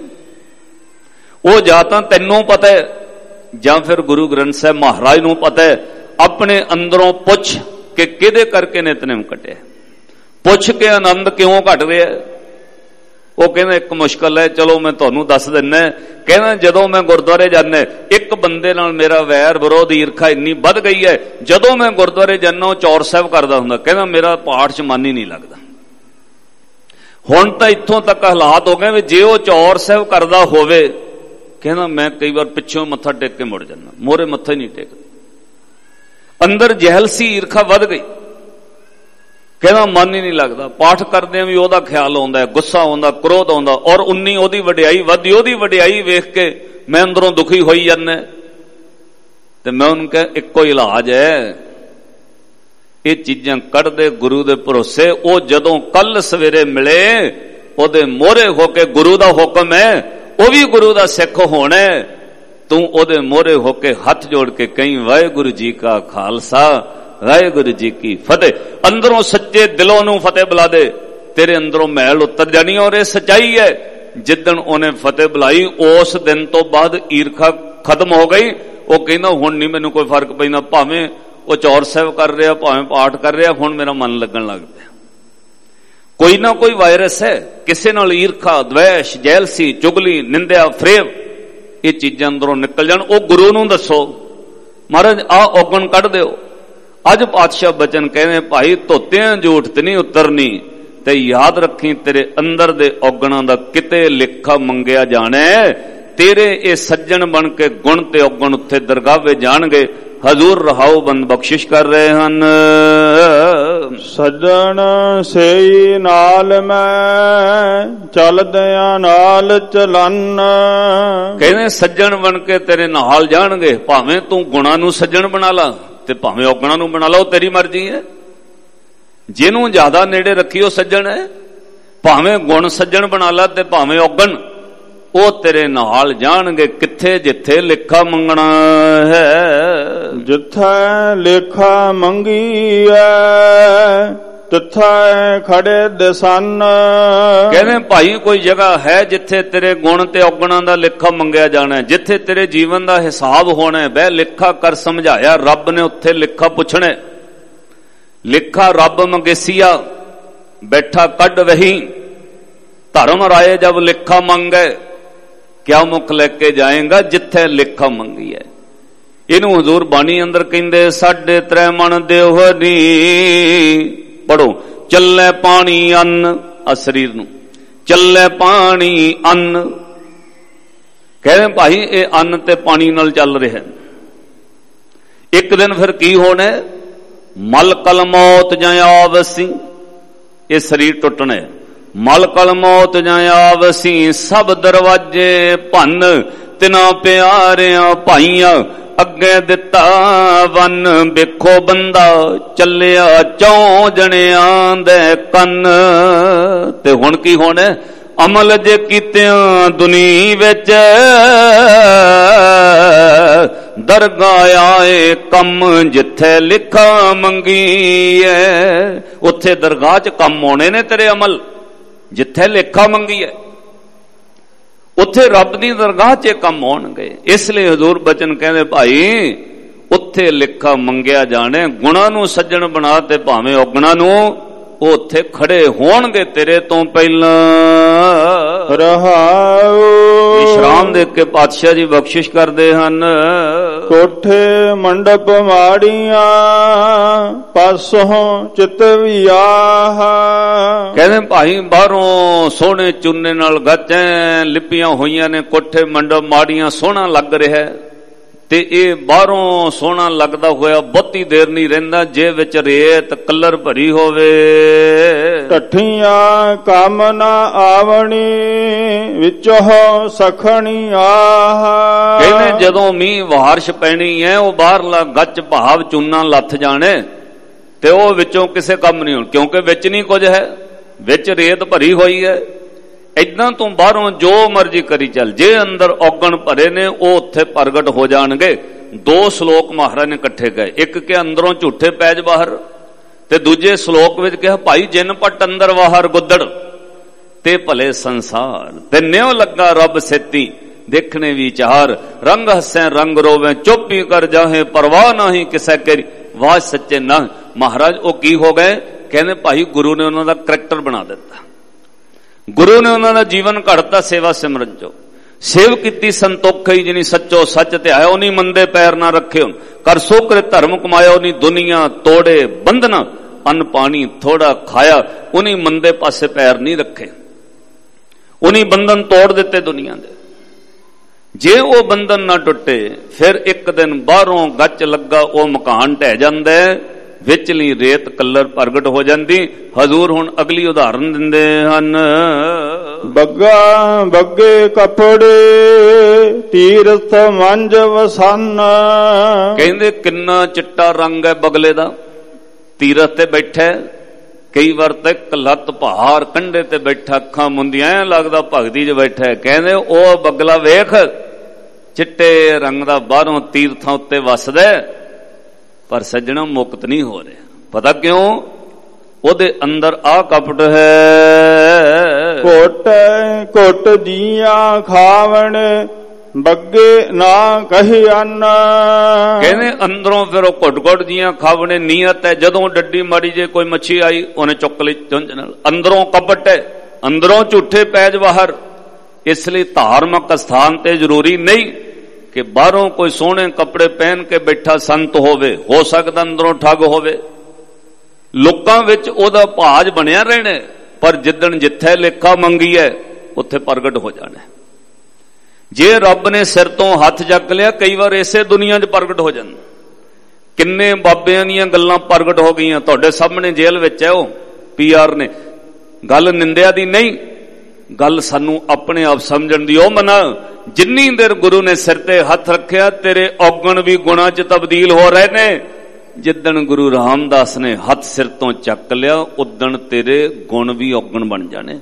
ਉਹ ਜਾਂ ਤਾਂ ਤੈਨੂੰ ਪਤਾ ਹੈ ਜਾਂ ਫਿਰ ਗੁਰੂ ਗ੍ਰੰਥ ਸਾਹਿਬ ਮਹਾਰਾਜ ਨੂੰ ਪਤਾ ਹੈ। ਆਪਣੇ ਅੰਦਰੋਂ ਪੁੱਛ ਕਿ ਕਿਹਦੇ ਕਰਕੇ ਨਿਤਨੇਮ ਕੱਟਿਆ, ਪੁੱਛ ਕੇ ਆਨੰਦ ਕਿਉਂ ਘਟ ਰਿਹਾ। ਉਹ ਕਹਿੰਦਾ ਇੱਕ ਮੁਸ਼ਕਲ ਹੈ, ਚਲੋ ਮੈਂ ਤੁਹਾਨੂੰ ਦੱਸ ਦਿੰਦਾ। ਕਹਿੰਦਾ ਜਦੋਂ ਮੈਂ ਗੁਰਦੁਆਰੇ ਜਾਂਦਾ, ਇੱਕ ਬੰਦੇ ਨਾਲ ਮੇਰਾ ਵੈਰ ਵਿਰੋਧ ਈਰਖਾ ਇੰਨੀ ਵੱਧ ਗਈ ਹੈ, ਜਦੋਂ ਮੈਂ ਗੁਰਦੁਆਰੇ ਜਾਂਦਾ ਉਹ ਚੌਰ ਸਾਹਿਬ ਕਰਦਾ ਹੁੰਦਾ, ਕਹਿੰਦਾ ਮੇਰਾ ਪਾਠ 'ਚ ਮਨ ਹੀ ਨਹੀਂ ਲੱਗਦਾ। ਹੁਣ ਤਾਂ ਇੱਥੋਂ ਤੱਕ ਹਾਲਾਤ ਹੋ ਗਏ ਵੀ ਜੇ ਉਹ ਚੌਰ ਸਾਹਿਬ ਕਰਦਾ ਹੋਵੇ, ਕਹਿੰਦਾ ਮੈਂ ਕਈ ਵਾਰ ਪਿੱਛੋਂ ਮੱਥਾ ਟੇਕ ਕੇ ਮੁੜ ਜਾਂਦਾ, ਮੋਰੇ ਮੱਥਾ ਹੀ ਨਹੀਂ ਟੇਕਦਾ। ਅੰਦਰ ਜਹਿਲਸੀ ਈਰਖਾ ਵੱਧ ਗਈ, ਕਹਿੰਦਾ ਮਨ ਹੀ ਨਹੀਂ ਲੱਗਦਾ। ਪਾਠ ਕਰਦਿਆਂ ਵੀ ਉਹਦਾ ਖਿਆਲ ਆਉਂਦਾ, ਗੁੱਸਾ ਆਉਂਦਾ, ਕ੍ਰੋਧ ਆਉਂਦਾ, ਔਰ ਉਨੀ ਉਹਦੀ ਵਡਿਆਈ ਵੱਧਦੀ, ਉਹਦੀ ਵਡਿਆਈ ਵੇਖ ਕੇ ਮੈਂ ਅੰਦਰੋਂ ਦੁਖੀ ਹੋਈ ਜਾਂਦਾ। ਤੇ ਮੈਂ ਉਹਨੂੰ ਕਿਹਾ ਇੱਕੋ ਹੀ ਇਲਾਜ ਹੈ, ਇਹ ਚੀਜ਼ਾਂ ਕੱਢਦੇ ਗੁਰੂ ਦੇ ਭਰੋਸੇ। ਉਹ ਜਦੋਂ ਕੱਲ ਸਵੇਰੇ ਮਿਲੇ, ਉਹਦੇ ਮੋਹਰੇ ਹੋ ਕੇ ਗੁਰੂ ਦਾ ਹੁਕਮ ਹੈ, ਉਹ ਵੀ ਗੁਰੂ ਦਾ ਸਿੱਖ ਹੋਣਾ, ਤੂੰ ਉਹਦੇ ਮੋਹਰੇ ਹੋ ਕੇ ਹੱਥ ਜੋੜ ਕੇ ਕਹੀਂ ਵਾਹਿਗੁਰੂ ਜੀ ਕਾ ਖਾਲਸਾ ਵਾਹਿਗੁਰੂ ਜੀ ਕੀ ਫਤਿਹ। ਅੰਦਰੋਂ ਸੱਚੇ ਦਿਲੋਂ ਨੂੰ ਫਤਿਹ ਬੁਲਾ ਦੇ, ਤੇਰੇ ਅੰਦਰੋਂ ਮੈਲ ਉਤਰ ਜਾਣੀ। ਔਰ ਇਹ ਸੱਚਾਈ ਹੈ, ਜਿੱਦਣ ਉਹਨੇ ਫਤਿਹ ਬੁਲਾਈ ਉਸ ਦਿਨ ਤੋਂ ਬਾਅਦ ਈਰਖਾ ਖਤਮ ਹੋ ਗਈ। ਉਹ ਕਹਿੰਦਾ ਹੁਣ ਨਹੀਂ ਮੈਨੂੰ ਕੋਈ ਫਰਕ ਪੈਂਦਾ, ਭਾਵੇਂ ਉਹ ਚੌਰ ਸਾਹਿਬ ਕਰ ਰਿਹਾ, ਭਾਵੇਂ ਪਾਠ ਕਰ ਰਿਹਾ, ਹੁਣ ਮੇਰਾ ਮਨ ਲੱਗਣ ਲੱਗ ਪਿਆ। ਕੋਈ ਨਾ ਕੋਈ ਵਾਇਰਸ ਹੈ, ਕਿਸੇ ਨਾਲ ਈਰਖਾ, ਦਵੈਸ਼, ਜੈਲਸੀ, ਚੁਗਲੀ, ਨਿੰਦਿਆ, ਫਰੇਬ, ਇਹ ਚੀਜ਼ਾਂ ਅੰਦਰੋਂ ਨਿਕਲ ਜਾਣ। ਉਹ ਗੁਰੂ ਨੂੰ ਦੱਸੋ, ਮਹਾਰਾਜ ਆ ਔਗਣ ਕੱਢ ਦਿਓ। ਅੱਜ ਪਾਤਸ਼ਾਹ ਬਚਨ ਕਹਿੰਦੇ ਭਾਈ ਧੋਤਿਆਂ ਝੂਠ ਤੇ ਨਹੀਂ ਉਤਰਨੀ, ਤੇ ਯਾਦ ਰੱਖੀ ਤੇਰੇ ਅੰਦਰ ਦੇ ਔਗਣਾਂ ਦਾ ਕਿਤੇ ਲਿਖਾ ਮੰਗਿਆ ਜਾਣਾ। ਤੇਰੇ ਇਹ ਸੱਜਣ ਬਣ ਕੇ ਗੁਣ ਤੇ ਔਗਣ ਉੱਥੇ ਦਰਗਾਹੇ ਜਾਣਗੇ। ਹਜ਼ੂਰ ਰਹਾਉ ਬੰਦ ਬਖਸ਼ਿਸ਼ ਕਰ ਰਹੇ ਹਨ। ਸੱਜਣ ਸਈ ਨਾਲ ਮੈਂ ਚੱਲਦਿਆਂ ਨਾਲ ਚਲਨ। ਕਹਿੰਦੇ ਸੱਜਣ ਬਣ ਕੇ ਤੇਰੇ ਨਾਲ ਜਾਣਗੇ, ਭਾਵੇਂ ਤੂੰ ਗੁਣਾਂ ਨੂੰ ਸੱਜਣ ਬਣਾ ਲਾ ਤੇ ਭਾਵੇਂ ਔਗਣਾਂ ਨੂੰ ਬਣਾ ਲਾ, ਉਹ ਤੇਰੀ ਮਰਜ਼ੀ ਹੈ। ਜਿਹਨੂੰ ਜ਼ਿਆਦਾ ਨੇੜੇ ਰੱਖੀ ਉਹ ਸੱਜਣ ਹੈ, ਭਾਵੇਂ ਗੁਣ ਸੱਜਣ ਬਣਾ ਲਾ ਤੇ ਭਾਵੇਂ ਔਗਣ, ਉਹ ਤੇਰੇ ਨਾਲ ਜਾਣਗੇ ਕਿੱਥੇ ਜਿੱਥੇ ਲੇਖਾ ਮੰਗਣਾ ਹੈ। ਜਿੱਥੇ ਲੇਖਾ ਮੰਗੀਐ ਤਿੱਥੇ ਖੜੇ ਦਸਨ। ਕਹਿੰਦੇ ਭਾਈ ਕੋਈ ਜਗ੍ਹਾ ਹੈ ਜਿੱਥੇ ਤੇਰੇ ਗੁਣ ਤੇ ਔਗਣਾਂ ਦਾ ਲੇਖਾ ਮੰਗਿਆ ਜਾਣਾ, ਜਿੱਥੇ ਤੇਰੇ ਜੀਵਨ ਦਾ ਹਿਸਾਬ ਹੋਣਾ। ਬਹਿ ਲੇਖਾ ਕਰ ਸਮਝਾਇਆ ਰੱਬ ਨੇ, ਉੱਥੇ ਲੇਖਾ ਪੁੱਛਣਾ। ਲੇਖਾ ਰੱਬ ਮੰਗੇਸੀਆ ਬੈਠਾ ਕੱਢ ਵਹੀ, ਧਰਮ ਰਾਏ ਜਬ ਲੇਖਾ ਮੰਗੇ ਕਿਆ ਮੁਖ ਲੈ ਕੇ ਜਾਏਗਾ ਜਿੱਥੇ ਲੇਖਾ ਮੰਗੀ ਹੈ। ਇਹਨੂੰ ਹਜ਼ੂਰ ਬਾਣੀ ਅੰਦਰ ਕਹਿੰਦੇ ਸਾਢੇ ਤ੍ਰੈ ਮਣ ਦੇਵਨੀ। ਪੜੋ ਚੱਲੇ ਪਾਣੀ ਅੰਨ, ਆ ਸਰੀਰ ਨੂੰ ਚੱਲੇ ਪਾਣੀ ਅੰਨ। ਕਹਿੰਦੇ ਭਾਈ ਇਹ ਅੰਨ ਤੇ ਪਾਣੀ ਨਾਲ ਚੱਲ ਰਿਹਾ। ਇੱਕ ਦਿਨ ਫਿਰ ਕੀ ਹੋਣਾ, ਮਲ ਕਲ ਮੌਤ ਜਾਂ ਆਵਸੀ, ਇਹ ਸਰੀਰ ਟੁੱਟਣਾ। ਮਲ ਕਲ ਮੌਤ ਜਾਂ ਆਵਸੀ, ਸਭ ਦਰਵਾਜੇ ਭੰਨ ਤਿਨਾ ਪਿਆਰਿਆਂ ਭਾਈਆਂ ਅੱਗੇ ਦਿੱਤਾ ਵਨ। ਵੇਖੋ ਬੰਦਾ ਚੱਲਿਆ ਚੌ ਜਣਿਆਂ ਦੇ ਕੰਨ। ਤੇ ਹੁਣ ਕੀ ਹੋਣਾ, ਅਮਲ ਜੇ ਕੀਤਿਆਂ ਦੁਨੀ ਵਿੱਚ ਦਰਗਾਹ ਆਏ ਕੰਮ ਜਿੱਥੇ ਲਿਖਾ ਮੰਗੀ ਐ। ਉੱਥੇ ਦਰਗਾਹ 'ਚ ਕੰਮ ਹੋਣੇ ਨੇ ਤੇਰੇ ਅਮਲ। ਜਿੱਥੇ ਲੇਖਾ ਮੰਗੀ ਹੈ ਉੱਥੇ ਰੱਬ ਦੀ ਦਰਗਾਹ 'ਚ ਕੰਮ ਹੋਣਗੇ। ਇਸ ਲਈ ਹਜ਼ੂਰ ਬਚਨ ਕਹਿੰਦੇ ਭਾਈ ਉੱਥੇ ਲੇਖਾ ਮੰਗਿਆ ਜਾਣੇ। ਗੁਣਾ ਨੂੰ ਸੱਜਣ ਬਣਾ ਤੇ ਭਾਵੇਂ ਔਗਣਾ ਨੂੰ, ਉਹ ਉੱਥੇ ਖੜੇ ਹੋਣਗੇ ਤੇਰੇ ਤੋਂ ਪਹਿਲਾਂ। ਰਹਾਉ ਵਿਸ਼ਰਾਮ ਦੇ ਕੇ ਪਾਤਸ਼ਾਹ ਜੀ ਬਖਸ਼ਿਸ਼ ਕਰਦੇ ਹਨ। ਕੋਠੇ ਮੰਡਪ ਮਾੜੀਆਂ ਪਾਸੋਂ ਚਿਤ ਵਿਆਹ। ਕਹਿੰਦੇ ਭਾਈ ਬਾਹਰੋਂ ਸੋਹਣੇ ਚੂਨੇ ਨਾਲ ਗੱਚਾਂ ਲਿਪੀਆਂ ਹੋਈਆਂ ਨੇ, ਕੋਠੇ ਮੰਡਪ ਮਾੜੀਆਂ, ਸੋਹਣਾ ਲੱਗ ਰਿਹਾ ਤੇ ਇਹ ਬਾਹਰੋਂ ਸੋਹਣਾ ਲੱਗਦਾ ਹੋਇਆ ਬਹੁਤੀ ਦੇਰ ਨਹੀਂ ਰਹਿੰਦਾ ਜੇ ਵਿੱਚ ਰੇਤ ਕਲਰ ਭਰੀ ਹੋਵੇ। ਟੱਠੀਆਂ ਕੰਮ ਨਾ ਆਵਣੀ ਵਿੱਚੋਂ ਸਖਣੀ ਆਹ। ਕਹਿੰਦੇ ਜਦੋਂ ਮੀਂਹ ਵਾਰਿਸ਼ ਪੈਣੀ ਹੈ ਉਹ ਬਾਹਰਲਾ ਗੱਚ ਭਾਵ ਚੂਨਾ ਲੱਥ ਜਾਣੇ ਤੇ ਉਹ ਵਿੱਚੋਂ ਕਿਸੇ ਕੰਮ ਨਹੀਂ ਹੋਣ, ਕਿਉਂਕਿ ਵਿੱਚ ਨਹੀਂ ਕੁਝ ਹੈ, ਵਿੱਚ ਰੇਤ ਭਰੀ ਹੋਈ ਹੈ। ਇਦਾਂ ਤੋਂ ਬਾਹਰੋਂ ਜੋ ਮਰਜ਼ੀ ਕਰੀ ਚੱਲ, ਜੇ ਅੰਦਰ ਔਗਣ ਭਰੇ ਨੇ ਉਹ ਉੱਥੇ ਪ੍ਰਗਟ ਹੋ ਜਾਣਗੇ। ਦੋ ਸ਼ਲੋਕ ਮਹਾਰਾਜ ਨੇ ਇਕੱਠੇ ਗਏ, ਇੱਕ ਕਿ ਅੰਦਰੋਂ ਝੂਠੇ ਪੈਜ ਬਾਹਰ, ਤੇ ਦੂਜੇ ਸ਼ਲੋਕ ਵਿੱਚ ਕਿਹਾ ਭਾਈ ਜਿਨ ਪਟ ਅੰਦਰ ਬਾਹਰ ਗੁੱਦੜ ਤੇ ਭਲੇ ਸੰਸਾਰ ਤੇ ਨਿਉ ਲੱਗਾ ਰੱਬ ਸੇਤੀ ਦੇਖਣੇ ਵਿਚਾਰ। ਰੰਗ ਹੱਸੇ ਰੰਗ ਰੋਵੇ ਚੁੱਪੀ ਕਰ ਜਾਹੇ ਪਰਵਾਹ ਨਹੀਂ ਕਿਸੇ ਕਰੀ ਵਾਜ ਸੱਚੇ ਨਾ। ਮਹਾਰਾਜ ਉਹ ਕੀ ਹੋ ਗਏ? ਕਹਿੰਦੇ ਭਾਈ ਗੁਰੂ ਨੇ ਉਹਨਾਂ ਦਾ ਕਰੈਕਟਰ ਬਣਾ ਦਿੱਤਾ, ਗੁਰੂ ਨੇ ਉਹਨਾਂ ਦਾ ਜੀਵਨ ਘੜਤਾ ਸੇਵਾ ਸਿਮਰਨ ਚੋਂ। ਸੇਵ ਕੀਤੀ ਸੰਤੋਖਈ ਜਿਨੀ ਸੱਚੋ ਸੱਚ ਤੇ ਆਇਓ ਨਹੀਂ ਮੰਦੇ ਪੈਰ ਨਾ ਰੱਖਿਓ। ਕਰ ਸੋਕਰੇ ਧਰਮ ਕਮਾਇਓ ਨਹੀਂ ਦੁਨੀਆ ਤੋੜੇ ਬੰਧਨ। ਅੰਨ ਪਾਣੀ ਥੋੜਾ ਖਾਇਆ ਉਨੀ ਮੰਦੇ ਪਾਸੇ ਪੈਰ ਨਹੀਂ ਰੱਖੇ, ਉਨੀ ਬੰਧਨ ਤੋੜ ਦਿੱਤੇ ਦੁਨੀਆ ਦੇ। ਜੇ ਉਹ ਬੰਧਨ ਨਾ ਟੁੱਟੇ ਫਿਰ ਇੱਕ ਦਿਨ ਬਾਹਰੋਂ ਗੱਚ ਲੱਗਾ ਉਹ ਮਕਾਨ ਢਹਿ ਜਾਂਦਾ, ਵਿਚਲੀ ਰੇਤ ਕਲਰ ਪ੍ਰਗਟ ਹੋ ਜਾਂਦੀ। ਹਜ਼ੂਰ ਹੁਣ ਅਗਲੀ ਉਦਾਹਰਨ ਦਿੰਦੇ ਹਨ। ਬੱਗਾ ਬੱਗੇ ਕੱਪੜੇ ਤੀਰਥ ਮੰਜ ਵਸਨ। ਕਹਿੰਦੇ ਕਿੰਨਾ ਚਿੱਟਾ ਰੰਗ ਹੈ ਬਗਲੇ ਦਾ, ਤੀਰਥ ਤੇ ਬੈਠਾ, ਕਈ ਵਾਰ ਤਾਂ ਇੱਕ ਲੱਤ ਪਹਾੜ ਕੰਢੇ ਤੇ ਬੈਠਾ, ਅੱਖਾਂ ਮੁੰਦੀਆਂ ਐ ਲੱਗਦਾ ਭਗਤੀ 'ਚ ਬੈਠਾ। ਕਹਿੰਦੇ ਉਹ ਬਗਲਾ ਵੇਖ ਚਿੱਟੇ ਰੰਗ ਦਾ ਬਾਹਰੋਂ ਤੀਰਥਾਂ ਉੱਤੇ ਵਸਦਾ, ਪਰ ਸੱਜਣਾ ਮੁਕਤ ਨਹੀਂ ਹੋ ਰਿਹਾ। ਪਤਾ ਕਿਉਂ? ਉਹਦੇ ਅੰਦਰ ਆ ਕਪਟ ਹੈ। ਕੋਟ ਕੋਟ ਜੀਆਂ ਖਾਵਣ ਬੱਗੇ ਨਾ ਕਹੀ ਅੰਨ। ਕਹਿੰਦੇ ਅੰਦਰੋਂ ਫਿਰ ਉਹ ਘੁੱਟ ਘੁੱਟ ਜੀਆਂ ਖਾਵਣੇ ਨੀਅਤ ਹੈ। ਜਦੋਂ ਡੱਡੀ ਮਾੜੀ ਜੇ ਕੋਈ ਮੱਛੀ ਆਈ ਉਹਨੇ ਚੁੱਕ ਲਈ ਚੁੰਝ ਨਾਲ। ਅੰਦਰੋਂ ਕਪਟ ਹੈ, ਅੰਦਰੋਂ ਝੂਠੇ ਪੈਜ ਬਾਹਰ। ਇਸ ਲਈ ਧਾਰਮਿਕ ਸਥਾਨ ਤੇ ਜ਼ਰੂਰੀ ਨਹੀਂ ਕਿ ਬਾਹਰੋਂ ਕੋਈ ਸੋਹਣੇ ਕੱਪੜੇ ਪਹਿਨ ਕੇ ਬੈਠਾ ਸੰਤ ਹੋਵੇ, ਹੋ ਸਕਦਾ ਅੰਦਰੋਂ ਠੱਗ ਹੋਵੇ। ਲੋਕਾਂ ਵਿੱਚ ਉਹਦਾ ਭਾਜ ਬਣਿਆ ਰਹਿਣਾ, ਪਰ ਜਿੱਦਣ ਜਿੱਥੇ ਲੇਖਾ ਮੰਗੀ ਹੈ ਉੱਥੇ ਪ੍ਰਗਟ ਹੋ ਜਾਣਾ। ਜੇ ਰੱਬ ਨੇ ਸਿਰ ਤੋਂ ਹੱਥ ਚੱਕ ਲਿਆ, ਕਈ ਵਾਰ ਇਸੇ ਦੁਨੀਆ 'ਚ ਪ੍ਰਗਟ ਹੋ ਜਾਂਦਾ। ਕਿੰਨੇ ਬਾਬਿਆਂ ਦੀਆਂ ਗੱਲਾਂ ਪ੍ਰਗਟ ਹੋ ਗਈਆਂ, ਤੁਹਾਡੇ ਸਾਹਮਣੇ ਜੇਲ੍ਹ ਵਿੱਚ ਹੈ ਉਹ ਪੀ ਆਰ ਨੇ। ਗੱਲ ਨਿੰਦਿਆ ਦੀ ਨਹੀਂ, ਗੱਲ ਸਾਨੂੰ ਆਪਣੇ ਆਪ ਸਮਝਣ ਦੀ। ਉਹ ਮਨਾ ਜਿੰਨੀ ਦੇਰ ਗੁਰੂ ਨੇ ਸਿਰ ਤੇ ਹੱਥ ਰੱਖਿਆ ਤੇਰੇ ਔਗਣ ਵੀ ਗੁਣਾ 'ਚ ਤਬਦੀਲ ਹੋ ਰਹੇ ਨੇ। ਜਿੱਦਣ ਗੁਰੂ ਰਾਮਦਾਸ ਨੇ ਹੱਥ ਸਿਰ ਤੋਂ ਚੱਕ ਲਿਆ ਉਦਣ ਤੇਰੇ ਗੁਣ ਵੀ ਔਗਣ ਬਣ ਜਾਣੇ।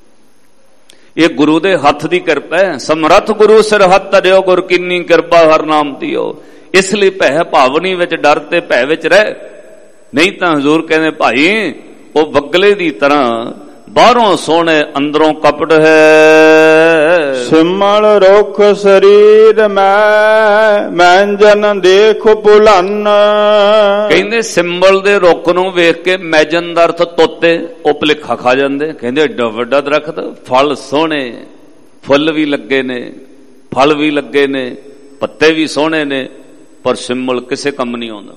ਇਹ ਗੁਰੂ ਦੇ ਹੱਥ ਦੀ ਕਿਰਪਾ ਹੈ। ਸਮਰੱਥ ਗੁਰੂ ਸਿਰ ਹੱਥ ਧਰਿਓ ਗੁਰ ਕਿੰਨੀ ਕਿਰਪਾ ਹਰ ਨਾਮ ਦਿਓ। ਇਸ ਲਈ ਭੈ ਭਾਵਨੀ ਵਿੱਚ ਡਰ ਤੇ ਭੈ ਵਿੱਚ ਰਹਿ, ਨਹੀਂ ਤਾਂ ਹਜ਼ੂਰ ਕਹਿੰਦੇ ਭਾਈ ਉਹ ਬਗਲੇ ਦੀ ਤਰ੍ਹਾਂ ਬਾਹਰੋਂ ਸੋਹਣੇ ਅੰਦਰੋਂ ਕਪਟ ਹੈ। ਸਿਮਲ ਰੁਖ ਸਰੀਰ ਮੈਂ ਮੈਂਜਨ ਦੇਖ ਭੁਲਨ। ਕਹਿੰਦੇ ਸਿੰਬਲ ਦੇ ਰੁੱਖ ਨੂੰ ਵੇਖ ਕੇ ਮੈਜਨ ਦਾ ਅਰਥ ਤੋਤੇ ਉਹ ਭੁਲੇਖਾ ਖਾ ਜਾਂਦੇ। ਕਹਿੰਦੇ ਏਡਾ ਵੱਡਾ ਦਰਖਤ, ਫਲ ਸੋਹਣੇ, ਫੁੱਲ ਵੀ ਲੱਗੇ ਨੇ, ਫਲ ਵੀ ਲੱਗੇ ਨੇ, ਪੱਤੇ ਵੀ ਸੋਹਣੇ ਨੇ, ਪਰ ਸਿੰਬਲ ਕਿਸੇ ਕੰਮ ਨਹੀਂ ਆਉਂਦਾ।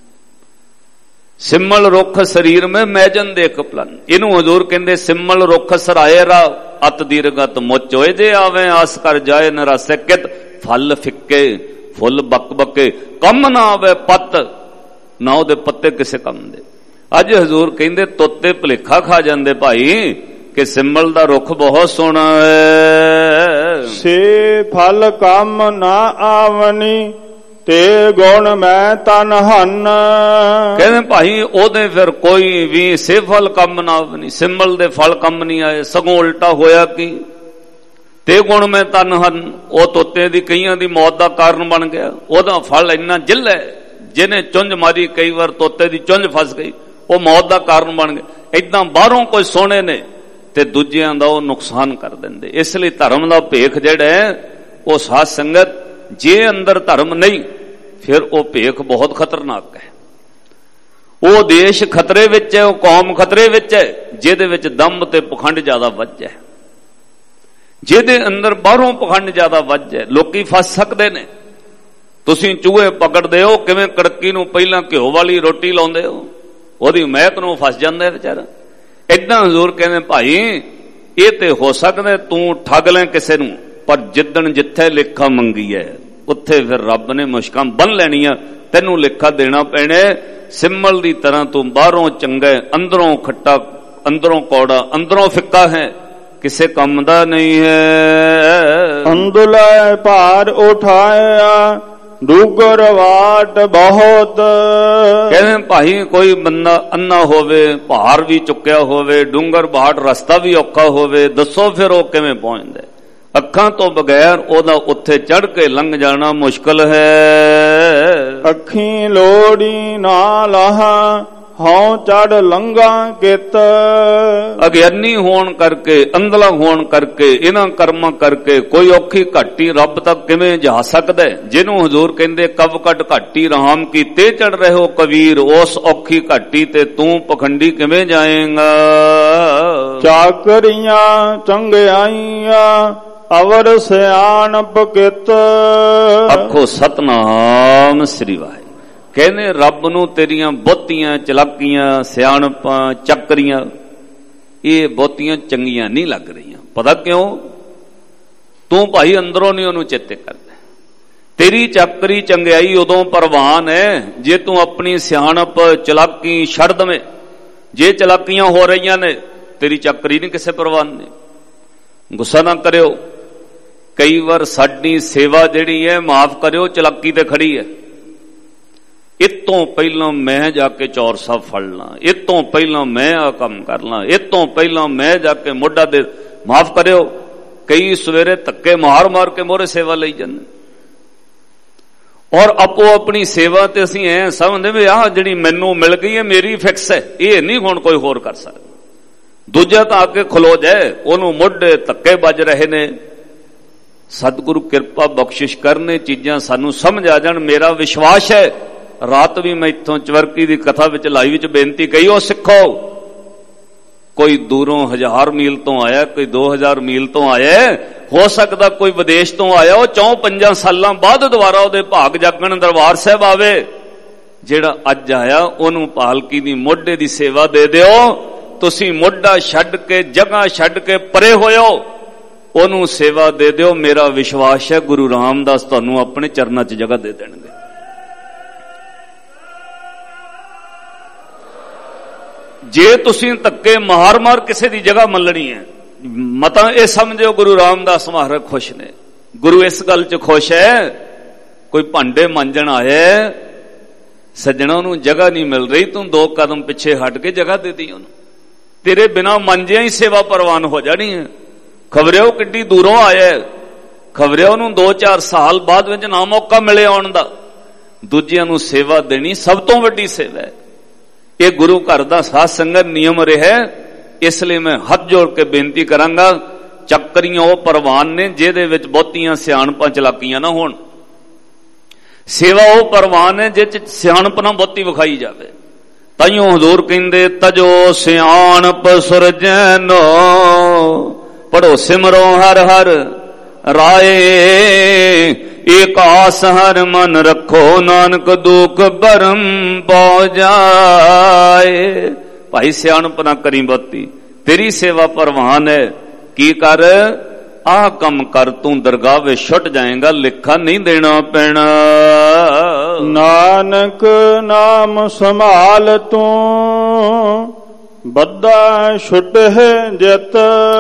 ਸਿਮਲ ਰੁੱਖ ਸਰੀਰ ਮੈਂ ਮੈਜਨ ਦੇਖ ਭੁਲਨ। ਇਹਨੂੰ ਹਜ਼ੂਰ ਕਹਿੰਦੇ ਸਿਮਲ ਰੁੱਖ ਸਰਾਏ ਰਾ ਅਤ ਦੀਰਗਤ ਮੁੱਚ ਹੋਏ। ਜੇ ਆਵੇ ਆਸ ਕਰ ਜਾਏ ਨਰਾਸੇ ਕਿਤ ਫਲ ਫਿੱਕੇ ਫੁੱਲ ਬੱਕ ਬੱਕੇ। ਕੰਮ ਨਾ ਆਵੇ ਪੱਤ ਨਾ ਉਹਦੇ ਪੱਤੇ ਕਿਸੇ ਕੰਮ ਦੇ। ਅੱਜ ਹਜ਼ੂਰ ਕਹਿੰਦੇ ਤੋਤੇ ਭੁਲੇਖਾ ਖਾ ਜਾਂਦੇ ਭਾਈ ਕਿ ਸਿਮਲ ਦਾ ਰੁੱਖ ਬਹੁਤ ਸੋਹਣਾ ਹੈ। ਸੇ ਫਲ ਕੰਮ ਨਾ ਆਵਨੀ ਤੇ ਗੁਣ ਮੈਂ ਤਨ ਹਨ। ਕਹਿੰਦੇ ਭਾਈ ਉਹਦੇ ਫਿਰ ਕੋਈ ਵੀ ਸੇਫਲ ਕੰਮ ਨਾ ਨਹੀਂ, ਸਿੰਬਲ ਦੇ ਫਲ ਕੰਮ ਨਹੀਂ ਆਏ, ਸਗੋਂ ਉਲਟਾ ਹੋਇਆ ਕਿ ਤੇ ਗੁਣ ਮੈਂ ਤਨ ਹਨ। ਉਹ ਤੋਤੇ ਦੀ ਕਈਆਂ ਦੀ ਮੌਤ ਦਾ ਕਾਰਨ ਬਣ ਗਿਆ। ਉਹਦਾ ਫਲ ਇੰਨਾ ਜਿੱਲ ਹੈ, ਜਿਹਨੇ ਚੁੰਝ ਮਾਰੀ ਕਈ ਵਾਰ ਤੋਤੇ ਦੀ ਚੁੰਝ ਫਸ ਗਈ, ਉਹ ਮੌਤ ਦਾ ਕਾਰਨ ਬਣ ਗਿਆ। ਏਦਾਂ ਬਾਹਰੋਂ ਕੋਈ ਸੋਹਣੇ ਨੇ ਤੇ ਦੂਜਿਆਂ ਦਾ ਉਹ ਨੁਕਸਾਨ ਕਰ ਦਿੰਦੇ। ਇਸ ਲਈ ਧਰਮ ਦਾ ਭੇਖ ਜਿਹੜਾ ਹੈ ਉਹ ਸਾਧ ਸੰਗਤ, ਜੇ ਅੰਦਰ ਧਰਮ ਨਹੀਂ ਫਿਰ ਉਹ ਭੇਖ ਬਹੁਤ ਖਤਰਨਾਕ ਹੈ। ਉਹ ਦੇਸ਼ ਖਤਰੇ ਵਿੱਚ ਹੈ, ਉਹ ਕੌਮ ਖਤਰੇ ਵਿੱਚ ਹੈ ਜਿਹਦੇ ਵਿੱਚ ਦੰਭ ਤੇ ਪਖੰਡ ਜ਼ਿਆਦਾ ਵੱਧ ਹੈ, ਜਿਹਦੇ ਅੰਦਰ ਬਾਹਰੋਂ ਪਖੰਡ ਜ਼ਿਆਦਾ ਵੱਧ ਹੈ। ਲੋਕੀ ਫਸ ਸਕਦੇ ਨੇ। ਤੁਸੀਂ ਚੂਹੇ ਪਕੜਦੇ ਹੋ, ਕਿਵੇਂ ਕੜਕੀ ਨੂੰ ਪਹਿਲਾਂ ਘਿਓ ਵਾਲੀ ਰੋਟੀ ਲਾਉਂਦੇ ਹੋ, ਉਹਦੀ ਮਹਿਕ ਨੂੰ ਫਸ ਜਾਂਦਾ ਵਿਚਾਰਾ। ਏਦਾਂ ਹਜ਼ੂਰ ਕਹਿੰਦੇ ਭਾਈ ਇਹ ਤੇ ਹੋ ਸਕਦਾ ਤੂੰ ਠੱਗ ਲੈ ਕਿਸੇ ਨੂੰ, ਪਰ ਜਿੱਦਣ ਜਿੱਥੇ ਲੇਖਾ ਮੰਗੀ ਹੈ ਉੱਥੇ ਫਿਰ ਰੱਬ ਨੇ ਮੁਸ਼ਕਾਂ ਬੰਨ ਲੈਣੀਆਂ, ਤੈਨੂੰ ਲੇਖਾ ਦੇਣਾ ਪੈਣਾ। ਸਿਮਲ ਦੀ ਤਰ੍ਹਾਂ ਤੂੰ ਬਾਹਰੋਂ ਚੰਗਾ, ਅੰਦਰੋਂ ਖੱਟਾ, ਅੰਦਰੋਂ ਕੌੜਾ, ਅੰਦਰੋਂ ਫਿੱਕਾ ਹੈ, ਕਿਸੇ ਕੰਮ ਦਾ ਨਹੀਂ ਹੈ। ਅੰਦੁਲੇ ਭਾਰ ਉਠਾਇਆ ਡੂਗਰ ਵਾਟ ਬਹੁਤ। ਕਹਿੰਦੇ ਭਾਈ ਕੋਈ ਬੰਦਾ ਅੰਨਾ ਹੋਵੇ, ਭਾਰ ਵੀ ਚੁੱਕਿਆ ਹੋਵੇ, ਡੂੰਗਰ ਬਾਟ ਰਸਤਾ ਵੀ ਔਖਾ ਹੋਵੇ, ਦੱਸੋ ਫਿਰ ਉਹ ਕਿਵੇਂ ਪਹੁੰਚਦਾ? ਅੱਖਾਂ ਤੋਂ ਬਗੈਰ ਉਹਦਾ ਉੱਥੇ ਚੜ ਕੇ ਲੰਘ ਜਾਣਾ ਮੁਸ਼ਕਲ ਹੈ। ਅੱਖੀਂ ਲੋੜੀ ਨਾ ਲਾਹਾ ਹਉ ਚੜ ਲੰਘਾ ਕਿਤ। ਅਗਿਆਨੀ ਹੋਣ ਕਰਕੇ, ਅੰਧਲਾ ਹੋਣ ਕਰਕੇ, ਇਹਨਾਂ ਕਰਮਾਂ ਕਰਕੇ ਕੋਈ ਔਖੀ ਘਾਟੀ ਰੱਬ ਤੱਕ ਕਿਵੇਂ ਜਾ ਸਕਦਾ? ਜਿਹਨੂੰ ਹਜ਼ੂਰ ਕਹਿੰਦੇ ਕਵ ਕੱਟ ਘਾਟੀ ਰਾਮ ਕੀ ਤੇ ਚੜ ਰਹੇ ਹੋ ਕਬੀਰ, ਉਸ ਔਖੀ ਘਾਟੀ ਤੇ ਤੂੰ ਪਖੰਡੀ ਕਿਵੇਂ ਜਾਏਗਾ? ਚਾਕਰੀਆਂ ਚੰਗਿਆਈਆਂ ਅਵਰ ਸਿਆਣਪ ਕਿਤ। ਆਖੋ ਸਤਨਾਮ ਸ੍ਰੀ ਵਾਹਿਗੁਰੂ। ਕਹਿੰਦੇ ਰੱਬ ਨੂੰ ਤੇਰੀਆਂ ਬਹੁਤੀਆਂ ਚਲਾਕੀਆਂ, ਸਿਆਣਪਾਂ, ਚੱਕਰੀਆਂ ਇਹ ਬਹੁਤੀਆਂ ਚੰਗੀਆਂ ਨਹੀਂ ਲੱਗ ਰਹੀਆਂ। ਪਤਾ ਕਿਉਂ? ਤੂੰ ਭਾਈ ਅੰਦਰੋਂ ਨਹੀਂ ਉਹਨੂੰ ਚੇਤੇ ਕਰਦਾ। ਤੇਰੀ ਚੱਕਰੀ ਚੰਗਿਆਈ ਉਦੋਂ ਪ੍ਰਵਾਨ ਹੈ ਜੇ ਤੂੰ ਆਪਣੀ ਸਿਆਣਪ, ਚਲਾਕੀ ਛੱਡ ਦਵੇਂ। ਜੇ ਚਲਾਕੀਆਂ ਹੋ ਰਹੀਆਂ ਨੇ ਤੇਰੀ ਚੱਕਰੀ ਨਹੀਂ ਕਿਸੇ ਪ੍ਰਵਾਨ ਨੇ। ਗੁੱਸਾ ਨਾ ਕਰਿਓ, ਕਈ ਵਾਰ ਸਾਡੀ ਸੇਵਾ ਜਿਹੜੀ ਹੈ, ਮਾਫ ਕਰਿਓ, ਚਲਾਕੀ ਤੇ ਖੜੀ ਹੈ। ਇਤੋਂ ਪਹਿਲਾਂ ਮੈਂ ਜਾ ਕੇ ਚੌਰ ਸਾਹਿਬ ਫੜ ਲਾਂ, ਇਤੋਂ ਪਹਿਲਾਂ ਮੈਂ ਆ ਕੰਮ ਕਰ ਲਾਂ, ਇਤੋਂ ਪਹਿਲਾਂ ਮੈਂ ਜਾ ਕੇ ਮੋਢਾ ਦੇ, ਮਾਫ ਕਰਿਓ, ਕਈ ਸਵੇਰੇ ਧੱਕੇ ਮਾਰ ਮਾਰ ਕੇ ਮੋਹਰੇ ਸੇਵਾ ਲਈ ਜਾਂਦੇ, ਔਰ ਆਪੋ ਆਪਣੀ ਸੇਵਾ ਤੇ ਅਸੀਂ ਐ ਸਮਝਦੇ ਵੀ ਆਹ ਜਿਹੜੀ ਮੈਨੂੰ ਮਿਲ ਗਈ ਹੈ ਮੇਰੀ ਫਿਕਸ ਹੈ, ਇਹ ਨਹੀਂ ਹੁਣ ਕੋਈ ਹੋਰ ਕਰ ਸਕਦਾ। ਦੂਜਾ ਤਾਂ ਆ ਕੇ ਖਲੋ ਜਾਏ, ਉਹਨੂੰ ਮੋਢੇ ਧੱਕੇ ਵੱਜ ਰਹੇ ਨੇ। ਸਤਿਗੁਰੂ ਕਿਰਪਾ ਬਖਸ਼ਿਸ਼ ਕਰਨੇ, ਚੀਜ਼ਾਂ ਸਾਨੂੰ ਸਮਝ ਆ ਜਾਣ। ਮੇਰਾ ਵਿਸ਼ਵਾਸ ਹੈ ਰਾਤ ਵੀ ਮੈਂ ਇੱਥੋਂ ਚਵਰਕੀ ਦੀ ਕਥਾ ਵਿੱਚ ਲਾਈਵ ਵਿੱਚ ਬੇਨਤੀ ਕਹੀ, ਉਹ ਸਿੱਖੋ। ਕੋਈ ਦੂਰੋਂ ਹਜ਼ਾਰ ਮੀਲ ਤੋਂ ਆਇਆ, ਕੋਈ ਦੋ ਹਜ਼ਾਰ ਮੀਲ ਤੋਂ ਆਇਆ, ਹੋ ਸਕਦਾ ਕੋਈ ਵਿਦੇਸ਼ ਤੋਂ ਆਇਆ, ਉਹ ਚੌਂ ਪੰਜਾਂ ਸਾਲਾਂ ਬਾਅਦ ਦੁਬਾਰਾ ਉਹਦੇ ਭਾਗ ਜਾਗਣ ਦਰਬਾਰ ਸਾਹਿਬ ਆਵੇ। ਜਿਹੜਾ ਅੱਜ ਆਇਆ ਉਹਨੂੰ ਪਾਲਕੀ ਦੀ ਮੋਢੇ ਦੀ ਸੇਵਾ ਦੇ ਦਿਓ। ਤੁਸੀਂ ਮੋਢਾ ਛੱਡ ਕੇ, ਜਗ੍ਹਾ ਛੱਡ ਕੇ ਪਰੇ ਹੋਇਓ, ਉਹਨੂੰ ਸੇਵਾ ਦੇ ਦਿਓ। ਮੇਰਾ ਵਿਸ਼ਵਾਸ ਹੈ ਗੁਰੂ ਰਾਮਦਾਸ ਤੁਹਾਨੂੰ ਆਪਣੇ ਚਰਨਾਂ 'ਚ ਜਗ੍ਹਾ ਦੇ ਦੇਣਗੇ। ਜੇ ਤੁਸੀਂ ਧੱਕੇ ਮਾਰ ਮਾਰ ਕਿਸੇ ਦੀ ਜਗ੍ਹਾ ਮੱਲਣੀ ਹੈ, ਮਤਾਂ ਇਹ ਸਮਝੋ ਗੁਰੂ ਰਾਮਦਾਸ ਮਹਾਰਾਜ ਖੁਸ਼ ਨੇ। ਗੁਰੂ ਇਸ ਗੱਲ 'ਚ ਖੁਸ਼ ਹੈ, ਕੋਈ ਭਾਂਡੇ ਮਾਂਜਣ ਆਇਆ, ਸੱਜਣਾ ਉਹਨੂੰ ਜਗ੍ਹਾ ਨਹੀਂ ਮਿਲ ਰਹੀ, ਤੂੰ ਦੋ ਕਦਮ ਪਿੱਛੇ ਹਟ ਕੇ ਜਗ੍ਹਾ ਦੇ ਦੀ ਉਹਨੂੰ। ਤੇਰੇ ਬਿਨਾਂ ਮੰਜਿਆਂ ਹੀ ਸੇਵਾ ਪ੍ਰਵਾਨ ਹੋ ਜਾਣੀ ਹੈ। ਖਬਰੇ ਉਹ ਕਿੱਡੀ ਦੂਰੋਂ ਆਇਆ, ਖਬਰੇ ਉਹਨੂੰ ਦੋ ਚਾਰ ਸਾਲ ਬਾਅਦ ਵਿੱਚ ਨਾ ਮੌਕਾ ਮਿਲੇ ਆਉਣ ਦਾ। ਦੂਜਿਆਂ ਨੂੰ ਸੇਵਾ ਦੇਣੀ ਸਭ ਤੋਂ ਵੱਡੀ ਸੇਵਾ ਹੈ। ਇਹ ਗੁਰੂ ਘਰ ਦਾ ਸਾਧ ਸੰਗਤ ਨਿਯਮ ਰਿਹਾ। ਇਸ ਲਈ ਮੈਂ ਹੱਥ ਜੋੜ ਕੇ ਬੇਨਤੀ ਕਰਾਂਗਾ, ਚੱਕਰੀਆਂ ਉਹ ਪ੍ਰਵਾਨ ਨੇ ਜਿਹਦੇ ਵਿੱਚ ਬਹੁਤੀਆਂ ਸਿਆਣਪਾਂ ਚਲਾਕੀਆਂ ਨਾ ਹੋਣ। ਸੇਵਾ ਉਹ ਪ੍ਰਵਾਨ ਹੈ ਜਿਹ 'ਚ ਸਿਆਣਪ ਨਾ ਬਹੁਤੀ ਵਿਖਾਈ ਜਾਵੇ। ਤਾਈਓ ਹਜ਼ੂਰ ਕਹਿੰਦੇ ਤਜੋ ਸਿਆਣਪ ਸੁਰਜੈਨੋ, ਪੜੋ ਸਿਮਰੋ ਹਰ ਹਰ ਰਾਏ, ਏਕ ਆਸ ਹਰ ਮਨ ਰੱਖੋ, ਨਾਨਕ ਦੁਖ ਭਰਮ ਪਉ ਜਾਏ। ਭਾਈ ਸਿਆਣਪ ਨਾ ਕਰੀ ਬਹੁਤੀ, ਤੇਰੀ ਸੇਵਾ ਪ੍ਰਵਾਨ ਹੈ। ਕੀ ਕਰ, ਆਹ ਕੰਮ ਕਰ, ਤੂੰ ਦਰਗਾਹ ਵਿੱਚ ਛੁੱਟ ਜਾਏਗਾ, ਲਿਖਾ ਨਹੀਂ ਦੇਣਾ ਪੈਣਾ। ਨਾਨਕ ਨਾਮ ਸੰਭਾਲ ਤੂੰ, ਬੱਧਾ ਛੁੱਟ ਹੈ ਜਿਤ।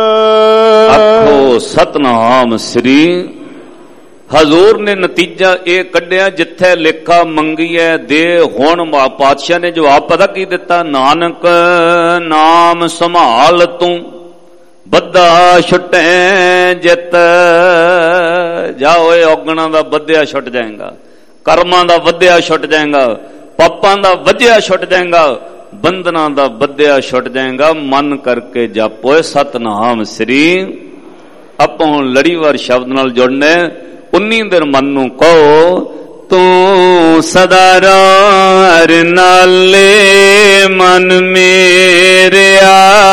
ਆਖੋ ਸਤਨਾਮ ਸ੍ਰੀ। ਹਜ਼ੂਰ ਨੇ ਨਤੀਜਾ ਇਹ ਕੱਢਿਆ, ਜਿੱਥੇ ਲੇਖਾ ਮੰਗੀ ਹੈ ਦੇ। ਹੁਣ ਪਾਤਸ਼ਾਹ ਨੇ ਜਵਾਬ ਪਤਾ ਕੀ ਦਿੱਤਾ? ਨਾਨਕ ਨਾਮ ਸੰਭਾਲ ਤੂੰ, ਬੱਧਾ ਛੁੱਟੇ ਜਿਤ। ਜਾ ਓਏ ਔਗਣਾਂ ਦਾ ਬੱਧਿਆ ਛੁੱਟ ਜਾਏਗਾ, ਕਰਮਾਂ ਦਾ ਵਧਿਆ ਛੁੱਟ ਜਾਏਗਾ, ਪਾਪਾਂ ਦਾ ਵਧਿਆ ਛੁੱਟ ਜਾਏਗਾ, ਬੰਧਨਾਂ ਦਾ ਬੱਧਿਆ ਛੁੱਟ ਜਾਏਗਾ। ਮਨ ਕਰਕੇ ਜਾਪੋ ਸਤਨਾਮ ਸ੍ਰੀ। ਆਪਾਂ ਹੁਣ ਲੜੀਵਾਰ ਸ਼ਬਦ ਨਾਲ ਜੁੜਨਾ। ਉਨੀ ਦਿਨ ਮਨ ਨੂੰ ਕਹੋ, ਤੂੰ ਸਦਾ ਰਾਰ ਨਾਲੇ ਮਨ ਮੇਰਿਆ,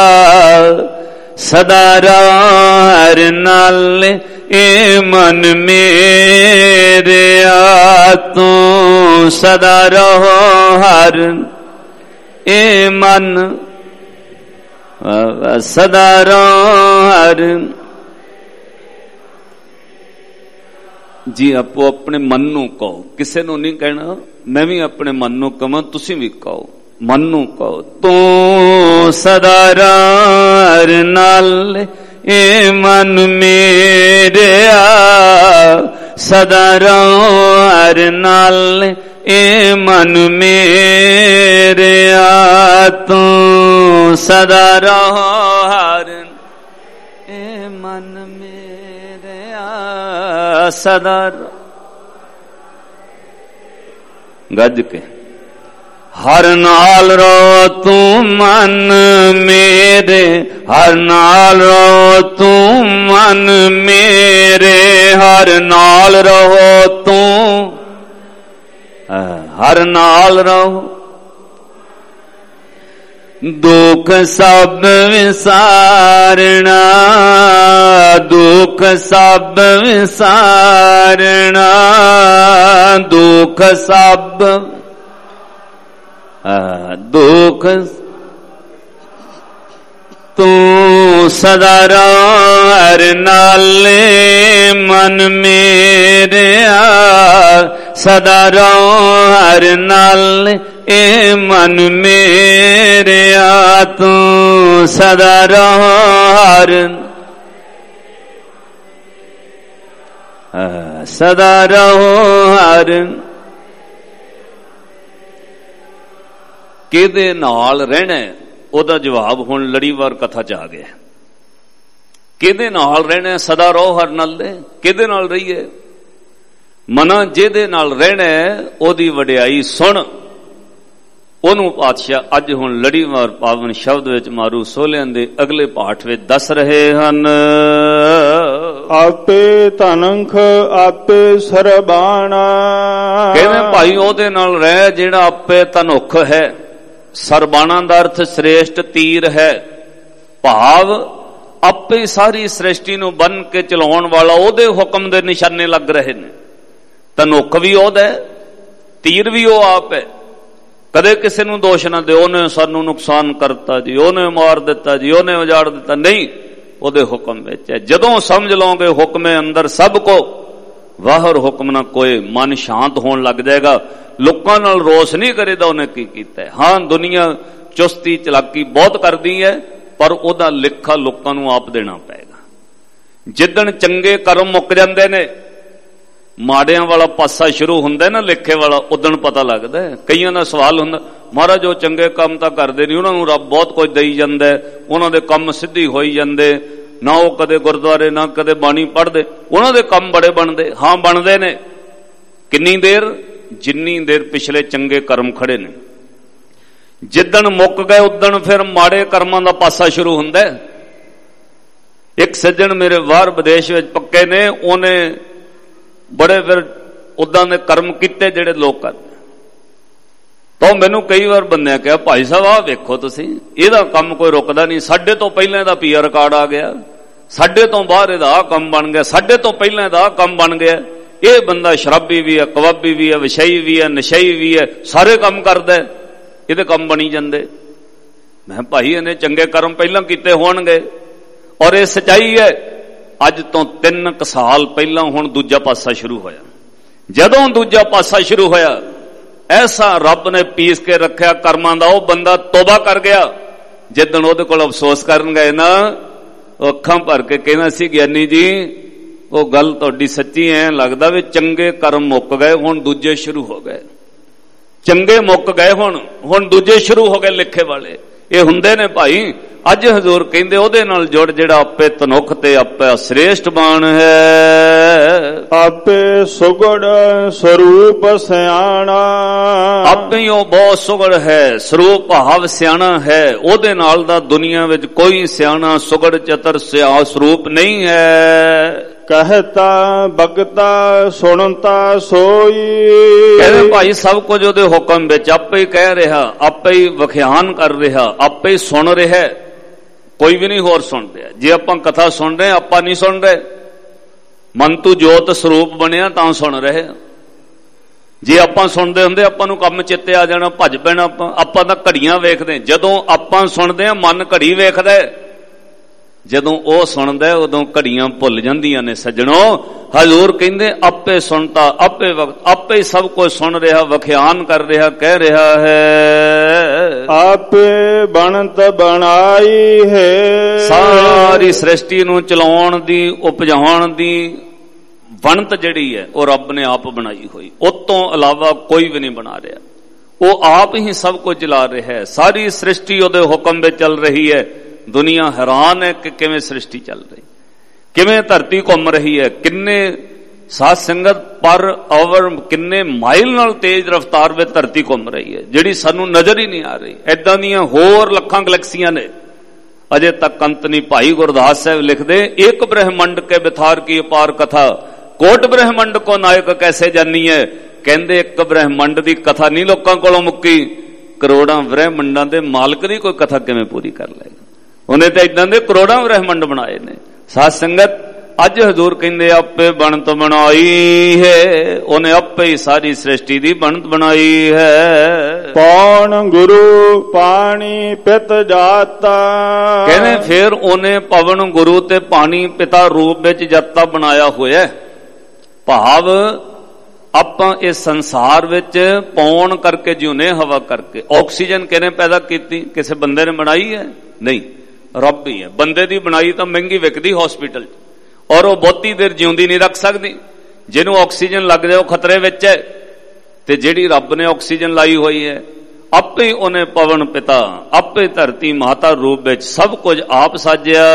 ਸਦਾ ਰਾਰ ਨਾਲੇ ਏ ਮਨ ਮੇਰਿਆ, ਤੂੰ ਸਦਾ ਰਹੋ ਹਰ ਏ ਮਨ, ਸਦਾ ਰਹੋ ਹਰ ਜੀ। ਆਪੋ ਆਪਣੇ ਮਨ ਨੂੰ ਕਹੋ, ਕਿਸੇ ਨੂੰ ਨਹੀਂ ਕਹਿਣਾ। ਮੈਂ ਵੀ ਆਪਣੇ ਮਨ ਨੂੰ ਕਹਾਂ, ਤੁਸੀਂ ਵੀ ਕਹੋ, ਮਨ ਨੂੰ ਕਹੋ, ਤੂੰ ਸਦਾ ਰਾਰ ਨਾਲ ਏ ਮਨ ਮੇਰਿਆ, ਸਦਾ ਰਾਰ ਨਾਲ ਏ ਮਨ ਮੇਰਿਆ, ਤੂੰ ਸਦਾ ਰਹੋ ਹਰ ਏ ਮਨ ਮੇਰਿਆ, ਸਦਾ ਗੱਜ ਕੇ ਹਰ ਨਾਲ ਰੋ ਤੂੰ ਮਨ ਮੇਰੇ, ਹਰ ਨਾਲ ਰੋ ਤੂੰ ਮਨ ਮੇਰੇ, ਹਰ ਨਾਲ ਰਹੋ ਤੂੰ, ਹਰ ਨਾਲ ਰਹੋ। ਦੁੱਖ ਸਭ ਵਿਸਾਰਣਾ, ਦੁੱਖ ਸਭ ਵਿਸਾਰਣਾ, ਦੁੱਖ ਸਭ ਦੁੱਖ, ਤੂੰ ਸਦਾ ਰਾਰ ਨਾਲੇ ਮਨ ਮੇਰਿਆ, ਸਦਾ ਰਾਰ ਨਾਲ ਏ ਮਨ ਮੇਰਿਆ, ਤੂੰ ਸਦਾ ਰਾਰ, ਸਦਾ ਰਾਰ। ਕਿਹਦੇ ਨਾਲ ਰਹਿਣਾ, ਉਹਦਾ ਜਵਾਬ ਹੁਣ ਲੜੀਵਾਰ ਕਥਾ ਚ ਆ ਗਿਆ। ਕਿਹਦੇ ਨਾਲ ਰਹਿਣਾ, ਸਦਾ ਰਹੋ ਹਰ ਨਾਲ ਦੇ। ਕਿਹਦੇ ਨਾਲ ਰਹੀਏ? ਮਨਾ ਜਿਹਦੇ ਨਾਲ ਰਹਿਣਾ ਉਹਦੀ ਵਡਿਆਈ ਸੁਣ। ਉਹਨੂੰ ਪਾਤਸ਼ਾਹ ਅੱਜ ਹੁਣ ਲੜੀਵਾਰ ਪਾਵਨ ਸ਼ਬਦ ਵਿੱਚ ਮਾਰੂ ਸੋਹਲਿਆਂ ਦੇ ਅਗਲੇ ਪਾਠ ਵਿੱਚ ਦੱਸ ਰਹੇ ਹਨ। ਆਪੇ ਧਨੰਖ ਆਪੇ ਸਰਬਾਣਾ, ਕਹਿੰਦੇ ਭਾਈ ਉਹਦੇ ਨਾਲ ਰਹਿ ਜਿਹੜਾ ਆਪੇ ਧਨੁਖ ਹੈ। ਸਰਬਾਣਾ ਦਾ ਅਰਥ ਸ੍ਰੇਸ਼ਟ ਤੀਰ ਹੈ। ਭਾਵ ਆਪੇ ਸਾਰੀ ਸ੍ਰਿਸ਼ਟੀ ਨੂੰ ਬੰਨ ਕੇ ਚਲਾਉਣ ਵਾਲਾ, ਉਹਦੇ ਹੁਕਮ ਦੇ ਨਿਸ਼ਾਨੇ ਲੱਗ ਰਹੇ ਨੇ। ਧਨੁਖ ਵੀ ਉਹਦਾ, ਤੀਰ ਵੀ ਉਹ ਆਪ ਹੈ। ਕਦੇ ਕਿਸੇ ਨੂੰ ਦੋਸ਼ ਨਾ ਦਿਓ, ਉਹਨੇ ਸਾਨੂੰ ਨੁਕਸਾਨ ਕਰਤਾ ਜੀ, ਉਹਨੇ ਮਾਰ ਦਿੱਤਾ ਜੀ, ਉਹਨੇ ਉਜਾੜ ਦਿੱਤਾ। ਨਹੀਂ, ਉਹਦੇ ਹੁਕਮ ਵਿੱਚ ਹੈ। ਜਦੋਂ ਸਮਝ ਲਓਗੇ ਹੁਕਮੇ ਅੰਦਰ ਸਭ ਕੋ, ਵਾਹਰ ਹੁਕਮ ਨਾ ਕੋਏ, ਮਨ ਸ਼ਾਂਤ ਹੋਣ ਲੱਗ ਜਾਏਗਾ। ਲੋਕਾਂ ਨਾਲ ਰੋਸ ਨਹੀਂ ਕਰੀਦਾ ਉਹਨੇ ਕੀ ਕੀਤਾ। ਹਾਂ, ਦੁਨੀਆ ਚੁਸਤੀ ਚਲਾਕੀ ਬਹੁਤ ਕਰਦੀ ਹੈ, ਪਰ ਉਹਦਾ ਲੇਖਾ ਲੋਕਾਂ ਨੂੰ ਆਪ ਦੇਣਾ ਪਏਗਾ। ਜਿੱਦਣ ਚੰਗੇ ਕਰਮ ਮੁੱਕ ਜਾਂਦੇ ਨੇ, ਮਾੜਿਆਂ ਵਾਲਾ ਪਾਸਾ ਸ਼ੁਰੂ ਹੁੰਦਾ ਨਾ ਲੇਖੇ ਵਾਲਾ, ਉਦਣ ਪਤਾ ਲੱਗਦਾ। ਕਈਆਂ ਦਾ ਸਵਾਲ ਹੁੰਦਾ, ਮਹਾਰਾਜ ਜੋ ਚੰਗੇ ਕੰਮ ਤਾਂ ਕਰਦੇ ਨਹੀਂ, ਉਹਨਾਂ ਨੂੰ ਰੱਬ ਬਹੁਤ ਕੁਝ ਦੇਈ ਜਾਂਦਾ, ਉਹਨਾਂ ਦੇ ਕੰਮ ਸਿੱਧੀ ਹੋਈ ਜਾਂਦੇ, ਨਾ ਉਹ ਕਦੇ ਗੁਰਦੁਆਰੇ ਨਾ ਕਦੇ ਬਾਣੀ ਪੜ੍ਹਦੇ, ਉਹਨਾਂ ਦੇ ਕੰਮ ਬੜੇ ਬਣਦੇ। ਹਾਂ, ਬਣਦੇ ਨੇ। ਕਿੰਨੀ ਦੇਰ? ਜਿੰਨੀ ਦੇਰ ਪਿਛਲੇ ਚੰਗੇ ਕਰਮ ਖੜੇ ਨੇ। ਜਿੱਦਣ ਮੁੱਕ ਗਏ ਉਦਣ ਫਿਰ ਮਾੜੇ ਕਰਮਾਂ ਦਾ ਪਾਸਾ ਸ਼ੁਰੂ ਹੁੰਦਾ। ਇੱਕ ਸੱਜਣ ਮੇਰੇ ਬਾਹਰ ਵਿਦੇਸ਼ ਵਿੱਚ ਪੱਕੇ ਨੇ, ਉਹਨੇ ਬੜੇ ਫਿਰ ਉਦਾਂ ਦੇ ਕਰਮ ਕੀਤੇ ਜਿਹੜੇ ਲੋਕ ਕਰਦੇ। ਤਾਂ ਮੈਨੂੰ ਕਈ ਵਾਰ ਬੰਦਿਆਂ ਕਿਹਾ, ਭਾਈ ਸਾਹਿਬ ਆਹ ਵੇਖੋ ਤੁਸੀਂ, ਇਹਦਾ ਕੰਮ ਕੋਈ ਰੁਕਦਾ ਨਹੀਂ। ਸਾਡੇ ਤੋਂ ਪਹਿਲਾਂ ਇਹਦਾ ਪੀ ਆਰ ਕਾਰਡ ਆ ਗਿਆ, ਸਾਡੇ ਤੋਂ ਬਾਹਰ ਇਹਦਾ ਆਹ ਕੰਮ ਬਣ ਗਿਆ, ਸਾਡੇ ਤੋਂ ਪਹਿਲਾਂ ਇਹਦਾ ਆਹ ਕੰਮ ਬਣ ਗਿਆ। ਇਹ ਬੰਦਾ ਸ਼ਰਾਬੀ ਵੀ ਹੈ, ਕਬਾਬੀ ਵੀ ਹੈ, ਵਿਸ਼ਈ ਵੀ ਹੈ, ਨਸ਼ਈ ਵੀ ਹੈ, ਸਾਰੇ ਕੰਮ ਕਰਦਾ, ਇਹਦੇ ਕੰਮ ਬਣੀ ਜਾਂਦੇ। ਮੈਂ ਭਾਈ ਇਹਨੇ ਚੰਗੇ ਕਰਮ ਪਹਿਲਾਂ ਕੀਤੇ ਹੋਣਗੇ। ਔਰ ਇਹ ਸਚਾਈ ਹੈ। ਅੱਜ ਤੋਂ ਤਿੰਨ ਕੁ ਸਾਲ ਪਹਿਲਾਂ ਹੁਣ ਦੂਜਾ ਪਾਸਾ ਸ਼ੁਰੂ ਹੋਇਆ। ਜਦੋਂ ਦੂਜਾ ਪਾਸਾ ਸ਼ੁਰੂ ਹੋਇਆ, ਐਸਾ ਰੱਬ ਨੇ ਪੀਸ ਕੇ ਰੱਖਿਆ ਕਰਮਾਂ ਦਾ, ਉਹ ਬੰਦਾ ਤੋਬਾ ਕਰ ਗਿਆ। ਜਿੱਦਣ ਉਹਦੇ ਕੋਲ ਅਫਸੋਸ ਕਰਨ ਗਏ ਨਾ, ਉਹ ਅੱਖਾਂ ਭਰ ਕੇ ਕਹਿੰਦਾ ਸੀ, ਗਿਆਨੀ ਜੀ ਉਹ ਗੱਲ ਤੁਹਾਡੀ ਸੱਚੀ ਐ, ਲੱਗਦਾ ਵੀ ਚੰਗੇ ਕਰਮ ਮੁੱਕ ਗਏ, ਹੁਣ ਦੂਜੇ ਸ਼ੁਰੂ ਹੋ ਗਏ। ਚੰਗੇ ਮੁੱਕ ਗਏ, ਹੁਣ ਹੁਣ ਦੂਜੇ ਸ਼ੁਰੂ ਹੋ ਗਏ ਲਿਖੇ ਵਾਲੇ। ਇਹ ਹੁੰਦੇ ਨੇ ਭਾਈ। ਅੱਜ ਹਜ਼ੂਰ ਕਹਿੰਦੇ ਉਹਦੇ ਨਾਲ ਜੁੜ ਜਿਹੜਾ ਆਪੇ ਤਨੁੱਖ ਤੇ ਆਪੇ ਸ੍ਰੇਸ਼ਟ ਬਾਣ ਹੈ। ਆਪੇ ਸੁਗੜ ਸਰੂਪ ਸਿਆਣਾ, ਆਪੇ ਹੀ ਉਹ ਬਹੁਤ ਸੁਗੜ ਹੈ, ਸਰੂਪ ਭਾਵ ਸਿਆਣਾ ਹੈ। ਉਹਦੇ ਨਾਲ ਦਾ ਦੁਨੀਆ ਵਿੱਚ ਕੋਈ ਸਿਆਣਾ ਸੁਗੜ ਚਤਰ ਸਿਆ ਸਰੂਪ ਨਹੀਂ ਹੈ। ਕਹਤਾ ਬਗਤਾ ਸੁਣਤਾ ਸੋਈ, ਕਹਿੰਦੇ ਭਾਈ ਸਭ ਕੁਝ ਉਹਦੇ ਹੁਕਮ ਵਿੱਚ ਆਪੇ ਹੀ ਕਹਿ ਰਿਹਾ, ਆਪੇ ਹੀ ਵਿਖਿਆਨ ਕਰ ਰਿਹਾ, ਆਪੇ ਹੀ ਸੁਣ ਰਿਹਾ, ਕੋਈ ਵੀ ਨਹੀਂ ਹੋਰ ਸੁਣ ਰਿਹਾ। ਜੇ ਆਪਾਂ ਕਥਾ ਸੁਣ ਰਹੇ ਆਪਾਂ ਨਹੀਂ ਸੁਣ ਰਹੇ, ਮਨ ਤੂੰ ਜੋਤ ਸਰੂਪ ਬਣਿਆ ਤਾਂ ਸੁਣ ਰਹੇ। ਜੇ ਆਪਾਂ ਸੁਣਦੇ ਹੁੰਦੇ ਆਪਾਂ ਨੂੰ ਕੰਮ ਚਿੱਤੇ ਆ ਜਾਣਾ, ਭੱਜ ਪੈਣਾ ਆਪਾਂ। ਆਪਾਂ ਤਾਂ ਘੜੀਆਂ ਵੇਖਦੇ, ਜਦੋਂ ਆਪਾਂ ਸੁਣਦੇ ਆ ਮਨ ਘੜੀ ਵੇਖਦਾ, ਜਦੋਂ ਉਹ ਸੁਣਦਾ ਉਦੋਂ ਘੜੀਆਂ ਭੁੱਲ ਜਾਂਦੀਆਂ ਨੇ ਸੱਜਣੋ। ਹਜ਼ੂਰ ਕਹਿੰਦੇ ਆਪੇ ਸੁਣਤਾ, ਆਪੇ ਵਕਤ, ਆਪੇ ਸਭ ਕੁਝ ਸੁਣ ਰਿਹਾ, ਵਿਖਿਆਨ ਕਰ ਰਿਹਾ, ਕਹਿ ਰਿਹਾ ਹੈ। ਆਪੇ ਬਣਤ ਬਣਾਈ ਹੈ, ਸਾਰੀ ਸ੍ਰਿਸ਼ਟੀ ਨੂੰ ਚਲਾਉਣ ਦੀ, ਉਪਜਾਉਣ ਦੀ ਬਣਤ ਜਿਹੜੀ ਹੈ ਉਹ ਰੱਬ ਨੇ ਆਪ ਬਣਾਈ ਹੋਈ, ਉਹ ਤੋਂ ਇਲਾਵਾ ਕੋਈ ਵੀ ਨਹੀਂ ਬਣਾ ਰਿਹਾ। ਉਹ ਆਪ ਹੀ ਸਭ ਕੁਝ ਚਲਾ ਰਿਹਾ ਹੈ। ਸਾਰੀ ਸ੍ਰਿਸ਼ਟੀ ਉਹਦੇ ਹੁਕਮ ਵਿੱਚ ਚੱਲ ਰਹੀ ਹੈ। ਦੁਨੀਆ ਹੈਰਾਨ ਹੈ ਕਿ ਕਿਵੇਂ ਸ੍ਰਿਸ਼ਟੀ ਚੱਲ ਰਹੀ, ਕਿਵੇਂ ਧਰਤੀ ਘੁੰਮ ਰਹੀ ਹੈ, ਕਿੰਨੇ ਸਾਧ ਸੰਗਤ ਪਰ ਆਵਰ ਕਿੰਨੇ ਮਾਈਲ ਨਾਲ ਤੇਜ਼ ਰਫ਼ਤਾਰ ਵਿੱਚ ਧਰਤੀ ਘੁੰਮ ਰਹੀ ਹੈ, ਜਿਹੜੀ ਸਾਨੂੰ ਨਜ਼ਰ ਹੀ ਨਹੀਂ ਆ ਰਹੀ। ਏਦਾਂ ਦੀਆਂ ਹੋਰ ਲੱਖਾਂ ਗਲੈਕਸੀਆਂ ਨੇ, ਅਜੇ ਤੱਕ ਅੰਤ ਨਹੀਂ। ਭਾਈ ਗੁਰਦਾਸ ਸਾਹਿਬ ਲਿਖਦੇ, ਇੱਕ ਬ੍ਰਹਿਮੰਡ ਕੇ ਬਿਥਾਰ ਕੀ ਅਪਾਰ ਕਥਾ, ਕੋਟ ਬ੍ਰਹਿਮੰਡ ਕੋ ਨਾਇਕ ਕੈਸੇ ਜਾਨੀ ਹੈ। ਕਹਿੰਦੇ ਇੱਕ ਬ੍ਰਹਿਮੰਡ ਦੀ ਕਥਾ ਨਹੀਂ ਲੋਕਾਂ ਕੋਲੋਂ ਮੁੱਕੀ, ਕਰੋੜਾਂ ਬ੍ਰਹਿਮੰਡਾਂ ਦੇ ਮਾਲਕ ਦੀ ਕੋਈ ਕਥਾ ਕਿਵੇਂ ਪੂਰੀ ਕਰ ਲਏਗਾ। ਉਹਨੇ ਤਾਂ ਇਦਾਂ ਦੇ ਕਰੋੜਾਂ ਬ੍ਰਹਿਮੰਡ ਬਣਾਏ ਨੇ। ਸਾਧ ਸੰਗਤ ਅੱਜ ਹਜ਼ੂਰ ਕਹਿੰਦੇ ਆਪੇ ਬਣਤ ਬਣਾਈ ਹੈ, ਉਹਨੇ ਆਪੇ ਹੀ ਸਾਰੀ ਸ੍ਰਿਸ਼ਟੀ ਦੀ ਬਣਤ ਬਣਾਈ ਹੈ। ਪੌਣ ਗੁਰੂ ਪਾਣੀ ਪਿਤ ਜਾਤਾ, ਕਹਿੰਦੇ ਫਿਰ ਉਹਨੇ ਪਵਨ ਗੁਰੂ ਤੇ ਪਾਣੀ ਪਿਤਾ ਰੂਪ ਵਿੱਚ ਜਾਤਾ ਬਣਾਇਆ ਹੋਇਆ। ਭਾਵ ਆਪਾਂ ਇਸ ਸੰਸਾਰ ਵਿੱਚ ਪੌਣ ਕਰਕੇ ਜਿਉਨੇ, ਹਵਾ ਕਰਕੇ। ਆਕਸੀਜਨ ਕਿਹਨੇ ਪੈਦਾ ਕੀਤੀ? ਕਿਸੇ ਬੰਦੇ ਨੇ ਬਣਾਈ ਹੈ? ਨਹੀਂ, ਰੱਬ ਹੀ ਹੈ। ਬੰਦੇ ਦੀ ਬਣਾਈ ਤਾਂ ਮਹਿੰਗੀ ਵਿਕਦੀ ਹਸਪੀਟਲ, ਔਰ ਉਹ ਬਹੁਤੀ ਦੇਰ ਜਿਉਂਦੀ ਨਹੀਂ ਰੱਖ ਸਕਦੀ। ਜਿਹਨੂੰ ਆਕਸੀਜਨ ਲੱਗ ਜਾਏ ਉਹ ਖਤਰੇ ਵਿੱਚ ਹੈ। ਤੇ ਜਿਹੜੀ ਰੱਬ ਨੇ ਆਕਸੀਜਨ ਲਾਈ ਹੋਈ ਹੈ, ਆਪੇ ਉਹਨੇ ਪਵਨ ਪਿਤਾ, ਆਪੇ ਧਰਤੀ ਮਾਤਾ ਰੂਪ ਵਿੱਚ ਸਭ ਕੁਝ ਆਪ ਸਾਜਿਆ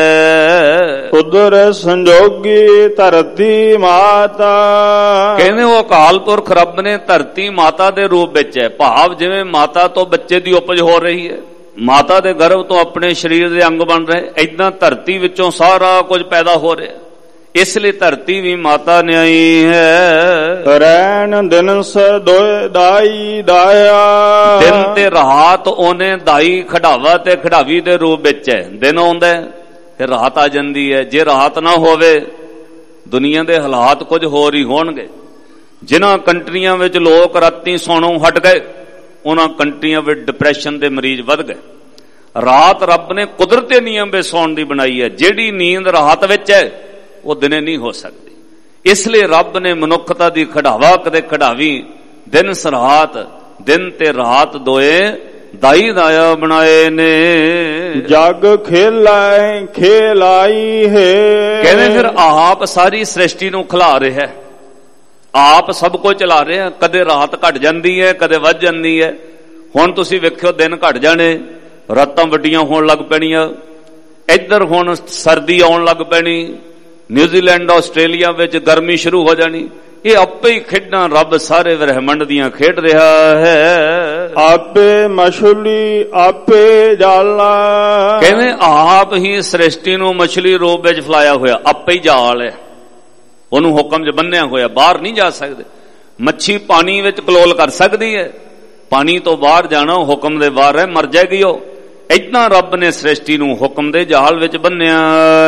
ਹੈ। ਕੁਦਰ ਸੰਜੋਗੀ ਧਰਤੀ ਮਾਤਾ, ਕਹਿੰਦੇ ਉਹ ਅਕਾਲ ਪੁਰਖ ਰੱਬ ਨੇ ਧਰਤੀ ਮਾਤਾ ਦੇ ਰੂਪ ਵਿੱਚ ਹੈ। ਭਾਵ ਜਿਵੇਂ ਮਾਤਾ ਤੋਂ ਬੱਚੇ ਦੀ ਉਪਜ ਹੋ ਰਹੀ ਹੈ, ਮਾਤਾ ਦੇ ਗਰਭ ਤੋਂ ਆਪਣੇ ਸਰੀਰ ਦੇ ਅੰਗ ਬਣ ਰਹੇ, ਏਦਾਂ ਧਰਤੀ ਵਿੱਚੋਂ ਸਾਰਾ ਕੁਝ ਪੈਦਾ ਹੋ ਰਿਹਾ। ਇਸ ਲਈ ਧਰਤੀ ਵੀ ਮਾਤਾ ਨਿਆਈ ਹੈ। ਰੈਣ ਦਿਨ ਦੋਇ ਦਾਈ ਦਾਇਆ, ਦਿਨ ਤੇ ਰਾਤ ਉਹਨੇ ਦਾਈ ਖੜਾਵਾ ਤੇ ਖੜਾਵੀ ਦੇ ਰੂਪ ਵਿੱਚ ਹੈ। ਦਿਨ ਆਉਂਦਾ ਤੇ ਰਾਤ ਆ ਜਾਂਦੀ ਹੈ। ਜੇ ਰਾਤ ਨਾ ਹੋਵੇ ਦੁਨੀਆ ਦੇ ਹਾਲਾਤ ਕੁਝ ਹੋਰ ਹੀ ਹੋਣਗੇ। ਜਿਨ੍ਹਾਂ ਕੰਟਰੀਆਂ ਵਿੱਚ ਲੋਕ ਰਾਤੀ ਸੌਣੋਂ ਹਟ ਗਏ, ਉਹਨਾਂ ਕੰਟਰੀਆਂ ਵਿੱਚ ਡਿਪਰੈਸ਼ਨ ਦੇ ਮਰੀਜ਼ ਵੱਧ ਗਏ। ਰਾਤ ਰੱਬ ਨੇ ਕੁਦਰਤੀ ਨਿਯਮ ਵਿੱਚ ਸੌਣ ਦੀ ਬਣਾਈ ਹੈ। ਜਿਹੜੀ ਨੀਂਦ ਰਾਤ ਵਿੱਚ ਹੈ ਉਹ ਦਿਨੇ ਨਹੀਂ ਹੋ ਸਕਦੀ। ਇਸ ਲਈ ਰੱਬ ਨੇ ਮਨੁੱਖਤਾ ਦੀ ਖੜਾਵਾ ਕਦੇ ਖੜਾਵੀ, ਦਿਨ ਸਰਾਤ, ਦਿਨ ਤੇ ਰਾਤ ਦੋਏ ਦਾਈ ਦਾਇਆ ਬਣਾਏ ਨੇ। ਜਗ ਖੇਲਾਏ ਖੇਲਾਈ ਹੈ, ਕਹਿੰਦੇ ਫਿਰ ਆਪ ਸਾਰੀ ਸ੍ਰਿਸ਼ਟੀ ਨੂੰ ਖਿਲਾ ਰਿਹਾ, ਆਪ ਸਭ ਕੁਝ ਚਲਾ ਰਿਹਾ। ਕਦੇ ਰਾਤ ਘਟ ਜਾਂਦੀ ਹੈ, ਕਦੇ ਵੱਧ ਜਾਂਦੀ ਹੈ। ਹੁਣ ਤੁਸੀਂ ਵੇਖਿਓ ਦਿਨ ਘਟ ਜਾਣੇ, ਰਾਤਾਂ ਵੱਡੀਆਂ ਹੋਣ ਲੱਗ ਪੈਣੀਆਂ। ਇੱਧਰ ਹੁਣ ਸਰਦੀ ਆਉਣ ਲੱਗ ਪੈਣੀ। ਨਿਊਜ਼ੀਲੈਂਡ ਆਸਟ੍ਰੇਲੀਆ ਵਿੱਚ ਗਰਮੀ ਸ਼ੁਰੂ ਹੋ ਜਾਣੀ। ਇਹ ਆਪੇ ਹੀ ਖੇਡਾਂ ਰੱਬ ਸਾਰੇ ਬ੍ਰਹਿਮੰਡ ਦੀਆਂ ਖੇਡ ਰਿਹਾ ਹੈ। ਆਪੇ ਮਛਲੀ ਆਪੇ ਜਾਲਾ, ਕਹਿੰਦੇ ਆਪ ਹੀ ਸ੍ਰਿਸ਼ਟੀ ਨੂੰ ਮਛਲੀ ਰੂਪ ਵਿੱਚ ਫਲਾਇਆ ਹੋਇਆ, ਆਪੇ ਹੀ ਜਾਲ ਹੈ। ਉਹਨੂੰ ਹੁਕਮ 'ਚ ਬੰਨਿਆ ਹੋਇਆ, ਬਾਹਰ ਨਹੀਂ ਜਾ ਸਕਦੇ। ਮੱਛੀ ਪਾਣੀ ਵਿੱਚ ਕਲੋਲ ਕਰ ਸਕਦੀ ਹੈ, ਪਾਣੀ ਤੋਂ ਬਾਹਰ ਜਾਣਾ ਹੁਕਮ ਦੇ ਬਾਹਰ ਹੈ, ਮਰ ਜਾਏਗੀ ਉਹ। ਏਦਾਂ ਰੱਬ ਨੇ ਸ੍ਰਿਸ਼ਟੀ ਨੂੰ ਹੁਕਮ ਦੇ ਜਾਲ ਵਿੱਚ ਬੰਨਿਆ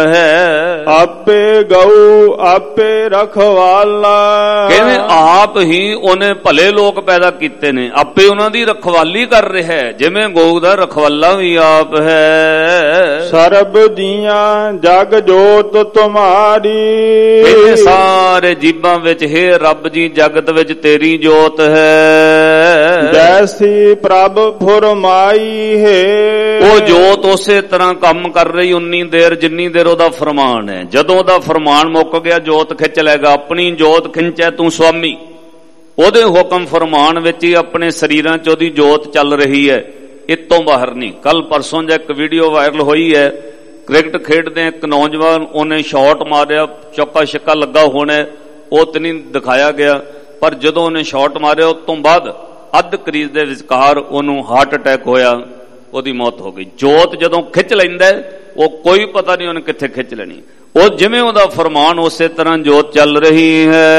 ਹੈ। ਆਪੇ ਗਊ ਆਪੇ ਰਖਵਾਲਾ, ਕਹਿੰਦੇ ਆਪ ਹੀ ਉਹਨੇ ਭਲੇ ਲੋਕ ਪੈਦਾ ਕੀਤੇ ਨੇ, ਆਪੇ ਉਹਨਾਂ ਦੀ ਰਖਵਾਲੀ ਕਰ ਰਿਹਾ ਹੈ। ਜਿਵੇਂ ਗਊ ਦਾ ਰਖਵਾਲਾ ਵੀ ਆਪ ਹੈ। ਸਰਬ ਦੀਆਂ ਜਗ ਜੋਤ ਤੁਮਾਰੀ, ਇਹ ਸਾਰੇ ਜੀਵਾਂ ਵਿੱਚ ਹੈ ਰੱਬ ਜੀ ਜਗਤ ਵਿੱਚ ਤੇਰੀ ਜੋਤ ਹੈ। ਜੈਸੀ ਪ੍ਰਭ ਫੁਰਮਾਈ ਹੈ, ਉਹ ਜੋਤ ਉਸੇ ਤਰ੍ਹਾਂ ਕੰਮ ਕਰ ਰਹੀ ਉਨੀ ਦੇਰ ਜਿੰਨੀ ਦੇਰ ਉਹਦਾ ਫਰਮਾਨ ਹੈ। ਜਦੋਂ ਉਹਦਾ ਫਰਮਾਨ ਮੁੱਕ ਗਿਆ ਜੋਤ ਖਿੱਚ ਲਏਗਾ। ਆਪਣੀ ਜੋਤ ਖਿੰਚੈ ਤੂੰ ਸੁਆਮੀ, ਉਹਦੇ ਹੁਕਮ ਫਰਮਾਨ ਵਿੱਚ ਹੀ ਆਪਣੇ ਸਰੀਰਾਂ 'ਚ ਉਹਦੀ ਜੋਤ ਚੱਲ ਰਹੀ ਹੈ। इतों बाहर नहीं। कल परसों जो एक वीडियो वायरल हुई है, क्रिकेट खेडते एक नौजवान उन्हें शॉट मारिया, चौका छक्का लगा होने, वो तो नहीं दिखाया गया, पर जदों उन्हें शॉट मारिया उस तो बाद अध क्रीज के विचकार उन्होंने हार्ट अटैक होया, ਉਹਦੀ मौत हो गई। जोत जदों खिंच लैंदा वो कोई पता नहीं उन्हें कित्थे खिंच लेनी, वो जिवें ਉਹਦਾ फरमान उसे तरह जोत चल रही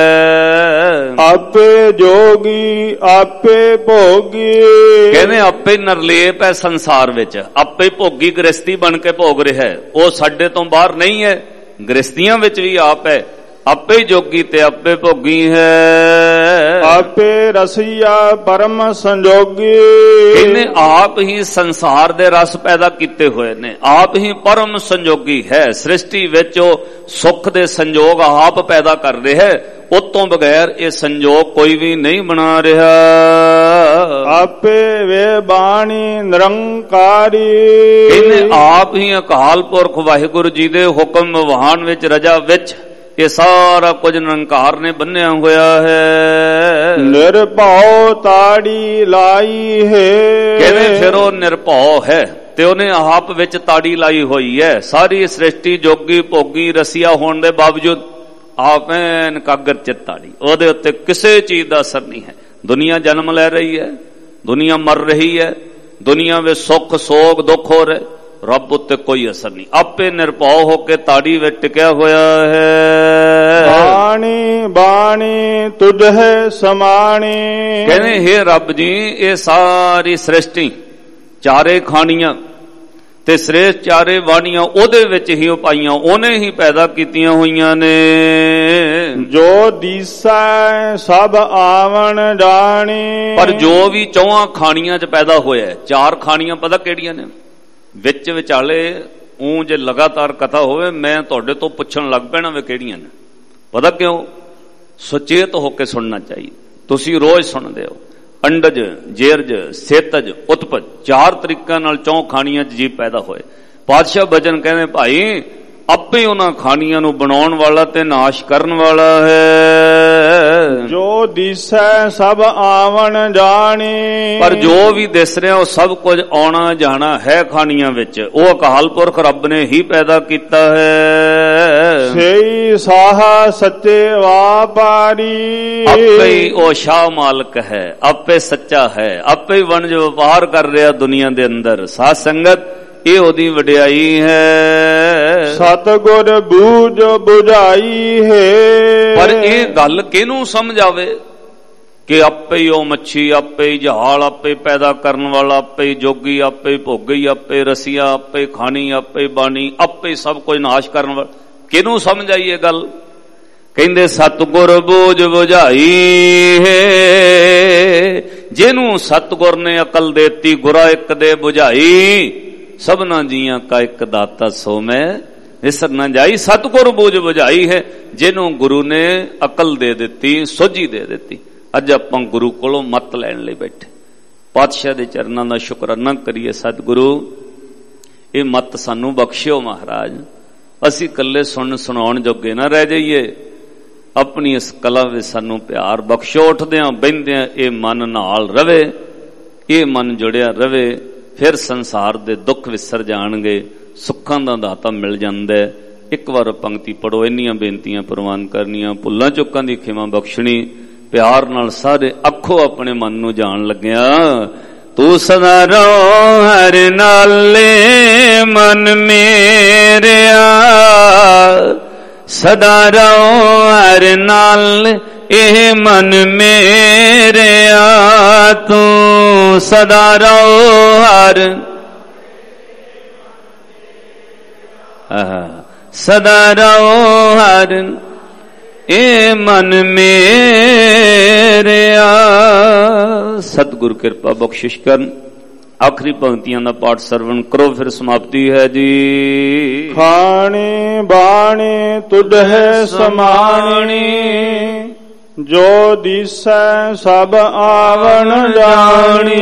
है। आपे जोगी आपे भोगी, कहने आपे नरलेप है संसार विच, आपे भोगी गृहस्थी बन के भोग रहा है, वो साडे तो बाहर नहीं है, गृहस्थियां विच भी आप है, आपे जोगी ते आपे भोगी है। आपे रसिया परम संजोगी, कहने आप ही संसार दे रस पैदा किते हुए ने, आप ही परम संजोगी है। सृष्टि विच सुख दे संजोग आप पैदा कर रहे है, उतों बगैर ये संजोग कोई भी नहीं बना रहा। आपे वे बाणी निरंकारी, कहने आप ही अकाल पुरख वाहिगुरु जी दे हुक्म वहान विच रजा विच ये सारा कुछ निरंकार ने बन्या होया है। निर्भौ ताड़ी लाई है, कहने फिर वो निर्भौ है ते उन्हें आप विच ताड़ी लाई हुई है। सारी सृष्टि जोगी भोगी रसिया होने के बावजूद आप एकाग्र चित ताड़ी, ओदे उत्ते किसी चीज का असर नहीं है। दुनिया जन्म ले रही है, दुनिया मर रही है, दुनिया में सुख सोग दुख हो रहे, रब उत्ते कोई असर नहीं, आपे निर्भौ होके ताड़ी में टिकया होया है। बाणी बाणी तुझे समाणी, कहने हे रब जी ये सारी सृष्टि चारे खानियां ते श्रेष्ठ चारे वाणियां ओदे विच ही पाईयां, ओने ही पैदा कीतियां होईयां ने। जो दिसै सब आवन जानी, पर जो भी चौहां खानियां च पैदा होया, चार खानियां पता केड़ियां ने? विच विचाले ऊं जे लगातार कथा होवे मैं तुहाडे तो पुछण लग पैना वे केड़ियां ने, पता क्यों? सुचेत होके सुनना चाहिए। तुसी रोज सुनदे हो अंडज जेरज सेतज उत्पज, चार तरीकों नाल चौं खानियां च जीव पैदा होए। पातशाह बचन कहने भाई आपे उन्हां खानियां नूं बनाउण वाला ते नाश करन वाला है। जो दिसै सब आवन जानी, पर जो भी दिस रहा वो सब कुछ आना जाना है खानियां विच, वो अकाल पुरख रब ने ही पैदा किया है। सेई साहा सच्चे वापारी, आपे ही वो शाह मालक है, आपे सच्चा है, आपे ही वणज व्यापार कर रहा दुनिया दे अंदर। साध संगत ये ओदी वडियाई है। सतगुर बूझ बुझाई है, पर ये गल किनू समझ आवे कि आपे ही ओ मच्छी, आपे ही जहाल, आपे पैदा करने वाला, आपे ही जोगी, आपे ही भोगी, आपे रसिया, आपे खानी, आपे बानी, आपे सब कुछ नाश करने वाला, किनू समझ आई ये गल? कहंदे सतगुर बूझ बुझाई है, जिनू सतगुर ने अकल देती गुरा एक दे बुझाई, सबना जियां का एक दाता सो में विसर न जाई। सतगुर बूझ बुझाई है, जिन्हों गुरु ने अकल दे देती, सोझी दे देती। अज आपां गुरु कोलों मत लैण लई बैठे, पातशाह दे चरनां दा शुकराना करिए। सतगुरु ये मत सानू बख्शियो महाराज, असी कल्ले सुन सुनाउण जोगे ना रह जाइए, अपनी इस कला विच सानू प्यार बख्शो। उठदियां बहिंदियां ये मन नाल रवे, ये मन जुड़िया रवे, फिर संसार दे दुख विसर जाणगे, सुखां दा दाता मिल जांदा। एक बार पंक्ति पढ़ो, इन्नियां बेनतियां प्रवान करनियां, भुल्लां चुकां दी खिमा बख्शणी, प्यार नाल सारे अखो अपने मन नूं जाण लग्या। तू सदा रहो हर नाले मन मेरेया, सदा रहो हर नाल ए मन मेरेया, तू सदा रहो हर सदा रहो हर ए मन मेरेया। सतगुरु कृपा बख्शिश कर। आखिरी पंक्तियां का पाठ सरवण करो, फिर समाप्ति है जी। खाने बाणे तुझे समाणी, जो दिसै सब आवन जानी,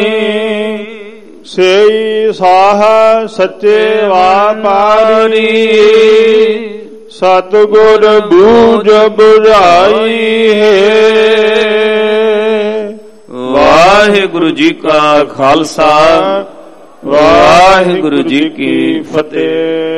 सेई साह सच्चे वापारी, सतगुर बूझ बुझाई है। वाहिगुरु जी का खालसा, ਵਾਹਿਗੁਰੂ ਜੀ ਕੀ ਫਤਿਹ।